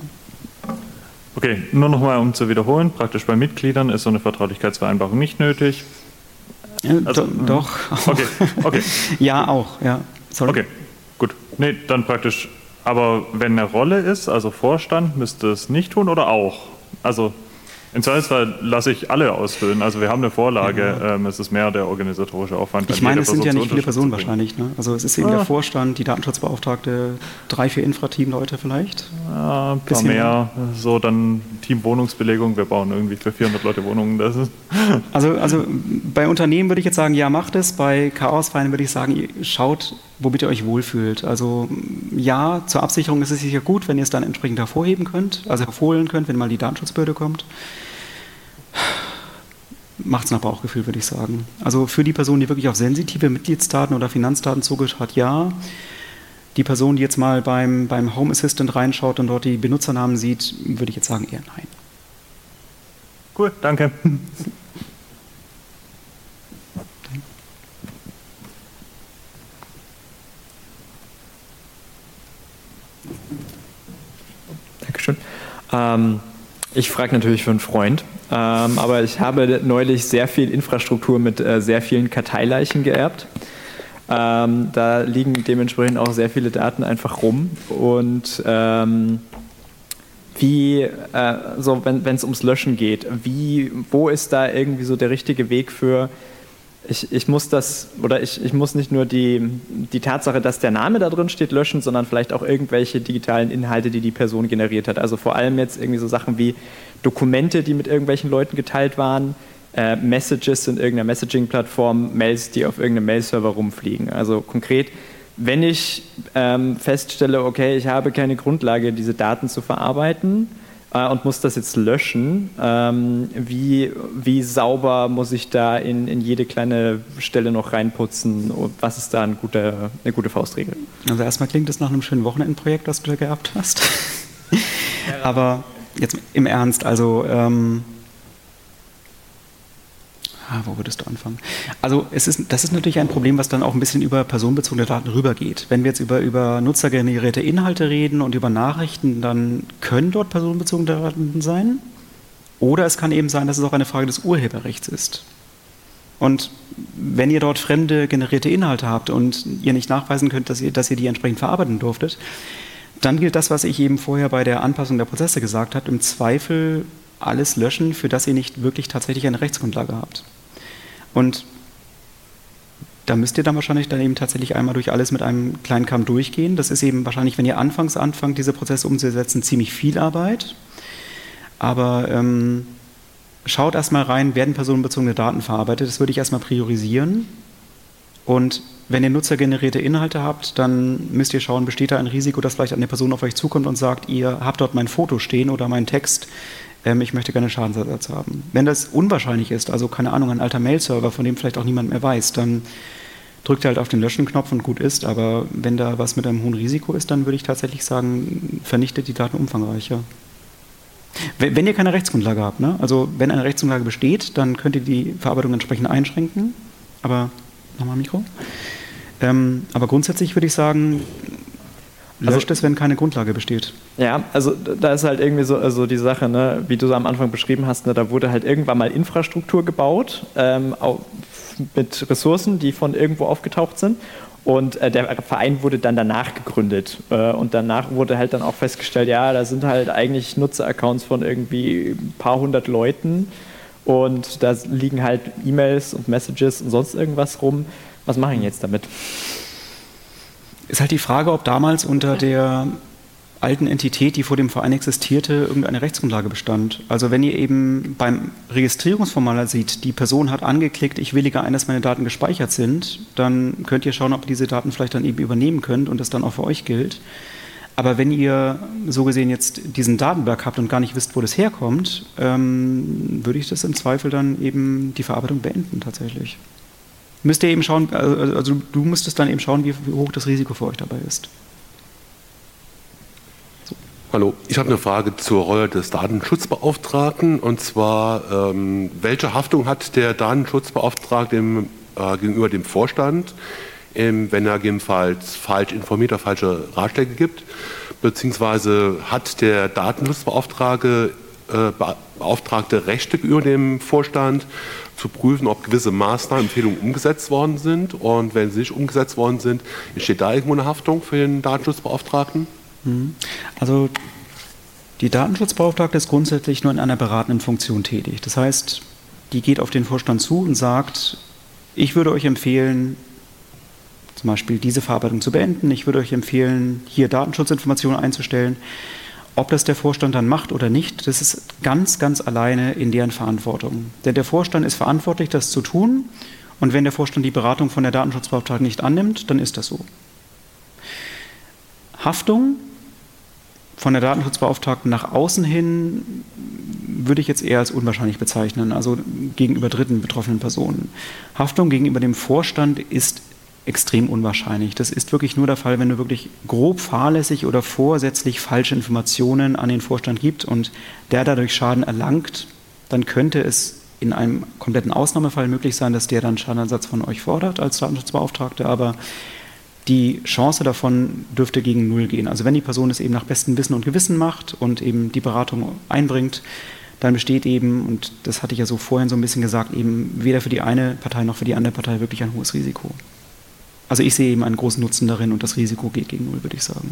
S5: Okay, nur nochmal, um zu wiederholen, praktisch bei Mitgliedern ist so eine Vertraulichkeitsvereinbarung nicht nötig.
S2: Also, do, doch.
S5: Okay, okay.
S2: Ja, auch, ja. Sorry.
S5: Okay, gut. Nee, dann praktisch, aber wenn eine Rolle ist, also Vorstand, müsste es nicht tun oder auch? Also im Zweifelsfall lasse ich alle ausfüllen. Also wir haben eine Vorlage, ja. ähm, es ist mehr der organisatorische Aufwand.
S2: Ich meine, es sind ja nicht viele Personen wahrscheinlich. Ne? Also es ist eben ah. der Vorstand, die Datenschutzbeauftragte, drei, vier Infrateam-Leute vielleicht.
S5: Ja, ein paar mehr. mehr. So dann Teamwohnungsbelegung, wir bauen irgendwie für vierhundert Leute Wohnungen. Das ist
S2: also, also bei Unternehmen würde ich jetzt sagen, ja, macht es. Bei Chaosvereinen würde ich sagen, schaut, womit ihr euch wohlfühlt. Also ja, zur Absicherung ist es sicher gut, wenn ihr es dann entsprechend hervorheben könnt, also hervorholen könnt, wenn mal die Datenschutzbehörde kommt. Macht es nach Bauchgefühl, würde ich sagen. Also für die Person, die wirklich auf sensitive Mitgliedsdaten oder Finanzdaten Zugriff hat, ja. Die Person, die jetzt mal beim, beim Home Assistant reinschaut und dort die Benutzernamen sieht, würde ich jetzt sagen, eher nein.
S5: Cool, danke.
S6: Dankeschön. Ähm, ich frage natürlich für einen Freund. Ähm, aber ich habe neulich sehr viel Infrastruktur mit äh, sehr vielen Karteileichen geerbt. Ähm, da liegen dementsprechend auch sehr viele Daten einfach rum. Und ähm, wie, äh, so wenn es ums Löschen geht, wie, wo ist da irgendwie so der richtige Weg für, ich, ich muss das, oder ich, ich muss nicht nur die, die Tatsache, dass der Name da drin steht, löschen, sondern vielleicht auch irgendwelche digitalen Inhalte, die die Person generiert hat. Also vor allem jetzt irgendwie so Sachen wie Dokumente, die mit irgendwelchen Leuten geteilt waren, äh, Messages in irgendeiner Messaging-Plattform, Mails, die auf irgendeinem Mail-Server rumfliegen. Also konkret, wenn ich ähm, feststelle, okay, ich habe keine Grundlage, diese Daten zu verarbeiten äh, und muss das jetzt löschen, ähm, wie, wie sauber muss ich da in, in jede kleine Stelle noch reinputzen und was ist da ein guter, eine gute Faustregel?
S2: Also erstmal klingt es nach einem schönen Wochenendprojekt, das du da geerbt hast. Aber jetzt im Ernst, also ähm, ah, wo würdest du anfangen? Also es ist, das ist natürlich ein Problem, was dann auch ein bisschen über personenbezogene Daten rübergeht. Wenn wir jetzt über, über nutzergenerierte Inhalte reden und über Nachrichten, dann können dort personenbezogene Daten sein. Oder es kann eben sein, dass es auch eine Frage des Urheberrechts ist. Und wenn ihr dort fremde generierte Inhalte habt und ihr nicht nachweisen könnt, dass ihr, dass ihr die entsprechend verarbeiten durftet, dann gilt das, was ich eben vorher bei der Anpassung der Prozesse gesagt habe, im Zweifel alles löschen, für das ihr nicht wirklich tatsächlich eine Rechtsgrundlage habt. Und da müsst ihr dann wahrscheinlich dann eben tatsächlich einmal durch alles mit einem kleinen Kamm durchgehen. Das ist eben wahrscheinlich, wenn ihr anfangs anfangt, diese Prozesse umzusetzen, ziemlich viel Arbeit. Aber ähm, schaut erstmal rein, werden personenbezogene Daten verarbeitet. Das würde ich erstmal priorisieren. Und wenn ihr nutzergenerierte Inhalte habt, dann müsst ihr schauen, besteht da ein Risiko, dass vielleicht eine Person auf euch zukommt und sagt, ihr habt dort mein Foto stehen oder meinen Text, ähm, ich möchte gerne Schadensersatz haben. Wenn das unwahrscheinlich ist, also keine Ahnung, ein alter Mail-Server, von dem vielleicht auch niemand mehr weiß, dann drückt ihr halt auf den Löschen-Knopf und gut ist. Aber wenn da was mit einem hohen Risiko ist, dann würde ich tatsächlich sagen, vernichtet die Daten umfangreicher. Wenn, wenn ihr keine Rechtsgrundlage habt, ne? Also wenn eine Rechtsgrundlage besteht, dann könnt ihr die Verarbeitung entsprechend einschränken. Aber nochmal Mikro. Ähm, aber grundsätzlich würde ich sagen, löscht es, wenn keine Grundlage besteht.
S6: Ja, also da ist halt irgendwie so also die Sache, ne, wie du so am Anfang beschrieben hast, ne, da wurde halt irgendwann mal Infrastruktur gebaut, ähm, auch mit Ressourcen, die von irgendwo aufgetaucht sind. Und äh, der Verein wurde dann danach gegründet. Äh, und danach wurde halt dann auch festgestellt, ja, da sind halt eigentlich Nutzeraccounts von irgendwie ein paar hundert Leuten. Und da liegen halt E-Mails und Messages und sonst irgendwas rum. Was machen wir jetzt damit?
S2: Ist halt die Frage, ob damals unter der alten Entität, die vor dem Verein existierte, irgendeine Rechtsgrundlage bestand. Also wenn ihr eben beim Registrierungsformular seht, die Person hat angeklickt, ich willige ein, dass meine Daten gespeichert sind, dann könnt ihr schauen, ob ihr diese Daten vielleicht dann eben übernehmen könnt und das dann auch für euch gilt. Aber wenn ihr so gesehen jetzt diesen Datenberg habt und gar nicht wisst, wo das herkommt, ähm, würde ich das im Zweifel dann eben die Verarbeitung beenden tatsächlich. Müsst ihr eben schauen, also du müsstest dann eben schauen, wie hoch das Risiko für euch dabei ist.
S7: Hallo, ich habe eine Frage zur Rolle des Datenschutzbeauftragten, und zwar, ähm, welche Haftung hat der Datenschutzbeauftragte im, äh, gegenüber dem Vorstand, ähm, wenn er gegebenenfalls falsch informiert oder falsche Ratschläge gibt, beziehungsweise hat der Datenschutzbeauftragte äh, Beauftragte Rechte gegenüber dem Vorstand, zu prüfen, ob gewisse Maßnahmen, Empfehlungen umgesetzt worden sind, und wenn sie nicht umgesetzt worden sind, entsteht da irgendwo eine Haftung für den Datenschutzbeauftragten?
S2: Also die Datenschutzbeauftragte ist grundsätzlich nur in einer beratenden Funktion tätig. Das heißt, die geht auf den Vorstand zu und sagt, ich würde euch empfehlen, zum Beispiel diese Verarbeitung zu beenden, ich würde euch empfehlen, hier Datenschutzinformationen einzustellen. Ob das der Vorstand dann macht oder nicht, das ist ganz, ganz alleine in deren Verantwortung. Denn der Vorstand ist verantwortlich, das zu tun, und wenn der Vorstand die Beratung von der Datenschutzbeauftragten nicht annimmt, dann ist das so. Haftung von der Datenschutzbeauftragten nach außen hin würde ich jetzt eher als unwahrscheinlich bezeichnen, also gegenüber dritten betroffenen Personen. Haftung gegenüber dem Vorstand ist extrem unwahrscheinlich. Das ist wirklich nur der Fall, wenn du wirklich grob fahrlässig oder vorsätzlich falsche Informationen an den Vorstand gibst und der dadurch Schaden erlangt, dann könnte es in einem kompletten Ausnahmefall möglich sein, dass der dann Schadenersatz von euch fordert als Datenschutzbeauftragter, aber die Chance davon dürfte gegen Null gehen. Also wenn die Person es eben nach bestem Wissen und Gewissen macht und eben die Beratung einbringt, dann besteht eben, und das hatte ich ja so vorhin so ein bisschen gesagt, eben weder für die eine Partei noch für die andere Partei wirklich ein hohes Risiko. Also ich sehe eben einen großen Nutzen darin und das Risiko geht gegen Null, würde ich sagen.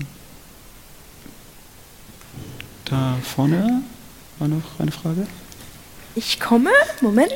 S2: Da vorne war noch eine Frage.
S1: Ich komme, Moment.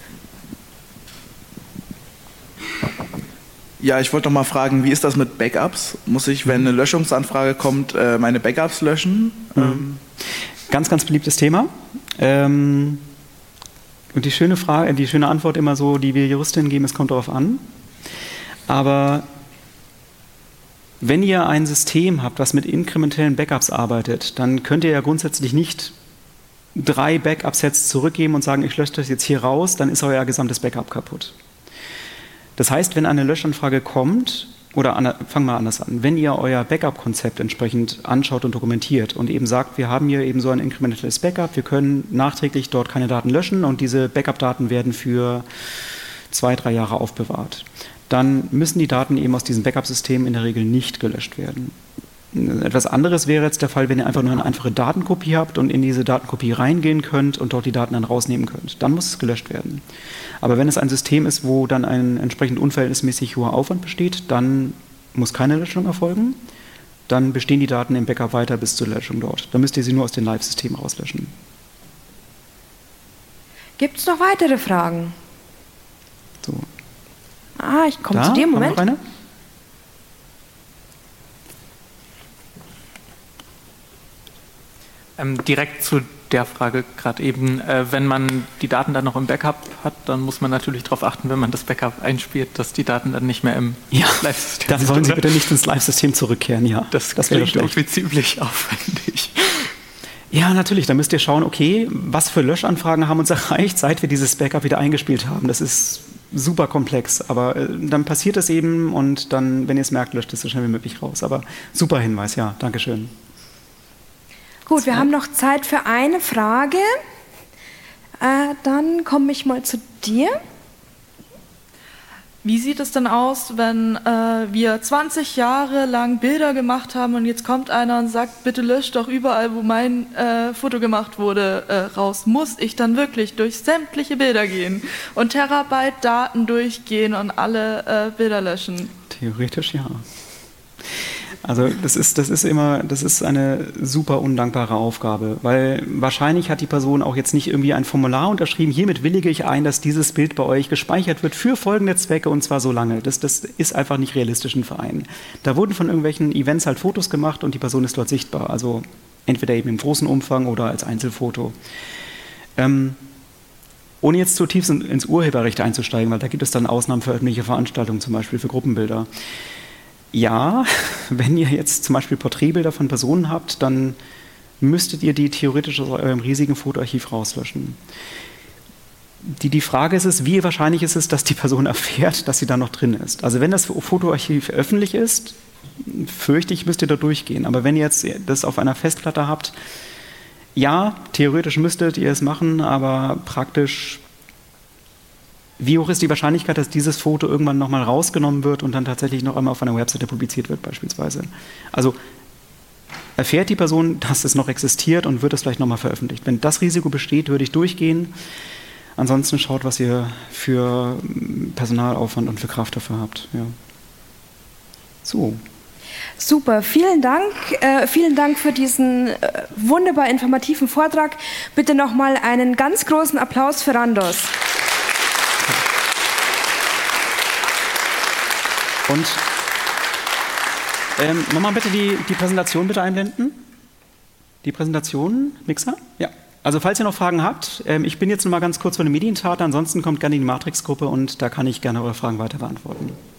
S3: Ja, ich wollte noch mal fragen, wie ist das mit Backups? Muss ich, wenn eine Löschungsanfrage kommt, meine Backups löschen?
S2: Mhm. Ganz, ganz beliebtes Thema. Ähm, und die schöne Frage, die schöne Antwort immer so, die wir Juristinnen geben, es kommt darauf an. Aber wenn ihr ein System habt, das mit inkrementellen Backups arbeitet, dann könnt ihr ja grundsätzlich nicht drei Backup-Sets zurückgeben und sagen, ich lösche das jetzt hier raus, dann ist euer gesamtes Backup kaputt. Das heißt, wenn eine Löschanfrage kommt, oder an, fangen wir anders an, wenn ihr euer Backup-Konzept entsprechend anschaut und dokumentiert und eben sagt, wir haben hier eben so ein inkrementelles Backup, wir können nachträglich dort keine Daten löschen und diese Backup-Daten werden für zwei, drei Jahre aufbewahrt, dann müssen die Daten eben aus diesem Backup-System in der Regel nicht gelöscht werden. Etwas anderes wäre jetzt der Fall, wenn ihr einfach nur eine einfache Datenkopie habt und in diese Datenkopie reingehen könnt und dort die Daten dann rausnehmen könnt. Dann muss es gelöscht werden. Aber wenn es ein System ist, wo dann ein entsprechend unverhältnismäßig hoher Aufwand besteht, dann muss keine Löschung erfolgen. Dann bestehen die Daten im Backup weiter bis zur Löschung dort. Dann müsst ihr sie nur aus den Live-Systemen rauslöschen.
S1: Gibt es noch weitere Fragen?
S2: So.
S1: Ah, ich komme
S2: Da,
S1: zu dir,
S2: haben wir
S1: Moment.
S2: noch eine?
S4: Ähm, direkt zu der Frage gerade eben, äh, wenn man die Daten dann noch im Backup hat, dann muss man natürlich darauf achten, wenn man das Backup einspielt, dass die Daten dann nicht mehr im
S2: ja,
S4: Live-System
S2: dann
S4: sind.
S2: sollen Sie bitte nicht ins Live-System zurückkehren, ja.
S4: Das,
S2: das wäre
S4: klingt
S2: schlecht.
S4: irgendwie ziemlich aufwendig.
S2: Ja, natürlich, da müsst ihr schauen, okay, was für Löschanfragen haben uns erreicht, seit wir dieses Backup wieder eingespielt haben. Das ist super komplex, aber äh, dann passiert es eben und dann, wenn ihr es merkt, löscht es so schnell wie möglich raus. Aber super Hinweis, ja, Dankeschön.
S1: Gut, wir haben noch Zeit für eine Frage. Äh, dann komme ich mal zu dir.
S8: Wie sieht es denn aus, wenn äh, wir zwanzig Jahre lang Bilder gemacht haben und jetzt kommt einer und sagt, bitte löscht doch überall, wo mein äh, Foto gemacht wurde, äh, raus. Muss ich dann wirklich durch sämtliche Bilder gehen und Terabyte Daten durchgehen und alle äh, Bilder löschen?
S2: Theoretisch ja. Also das ist, das ist immer, das ist eine super undankbare Aufgabe, weil wahrscheinlich hat die Person auch jetzt nicht irgendwie ein Formular unterschrieben, hiermit willige ich ein, dass dieses Bild bei euch gespeichert wird für folgende Zwecke und zwar so lange. Das, das ist einfach nicht realistisch im Verein. Da wurden von irgendwelchen Events halt Fotos gemacht und die Person ist dort sichtbar, also entweder eben im großen Umfang oder als Einzelfoto. Ähm, ohne jetzt zu tief ins Urheberrecht einzusteigen, weil da gibt es dann Ausnahmen für öffentliche Veranstaltungen, zum Beispiel für Gruppenbilder. Ja, wenn ihr jetzt zum Beispiel Porträtbilder von Personen habt, dann müsstet ihr die theoretisch aus eurem riesigen Fotoarchiv rauslöschen. Die, die Frage ist es, wie wahrscheinlich ist es, dass die Person erfährt, dass sie da noch drin ist. Also wenn das Fotoarchiv öffentlich ist, fürchte ich, müsst ihr da durchgehen. Aber wenn ihr jetzt das auf einer Festplatte habt, ja, theoretisch müsstet ihr es machen, aber praktisch... Wie hoch ist die Wahrscheinlichkeit, dass dieses Foto irgendwann nochmal rausgenommen wird und dann tatsächlich noch einmal auf einer Webseite publiziert wird beispielsweise? Also erfährt die Person, dass es noch existiert und wird es vielleicht nochmal veröffentlicht. Wenn das Risiko besteht, würde ich durchgehen. Ansonsten schaut, was ihr für Personalaufwand und für Kraft dafür habt. Ja. So.
S1: Super, vielen Dank. Äh, vielen Dank für diesen äh, wunderbar informativen Vortrag. Bitte nochmal einen ganz großen Applaus für Randos.
S2: Und ähm, nochmal bitte die, die Präsentation bitte einblenden. Die Präsentation, Mixer? Ja. Also falls ihr noch Fragen habt, ähm, ich bin jetzt noch mal ganz kurz vor dem Medientat, ansonsten kommt gerne in die Matrix-Gruppe und da kann ich gerne eure Fragen weiter beantworten.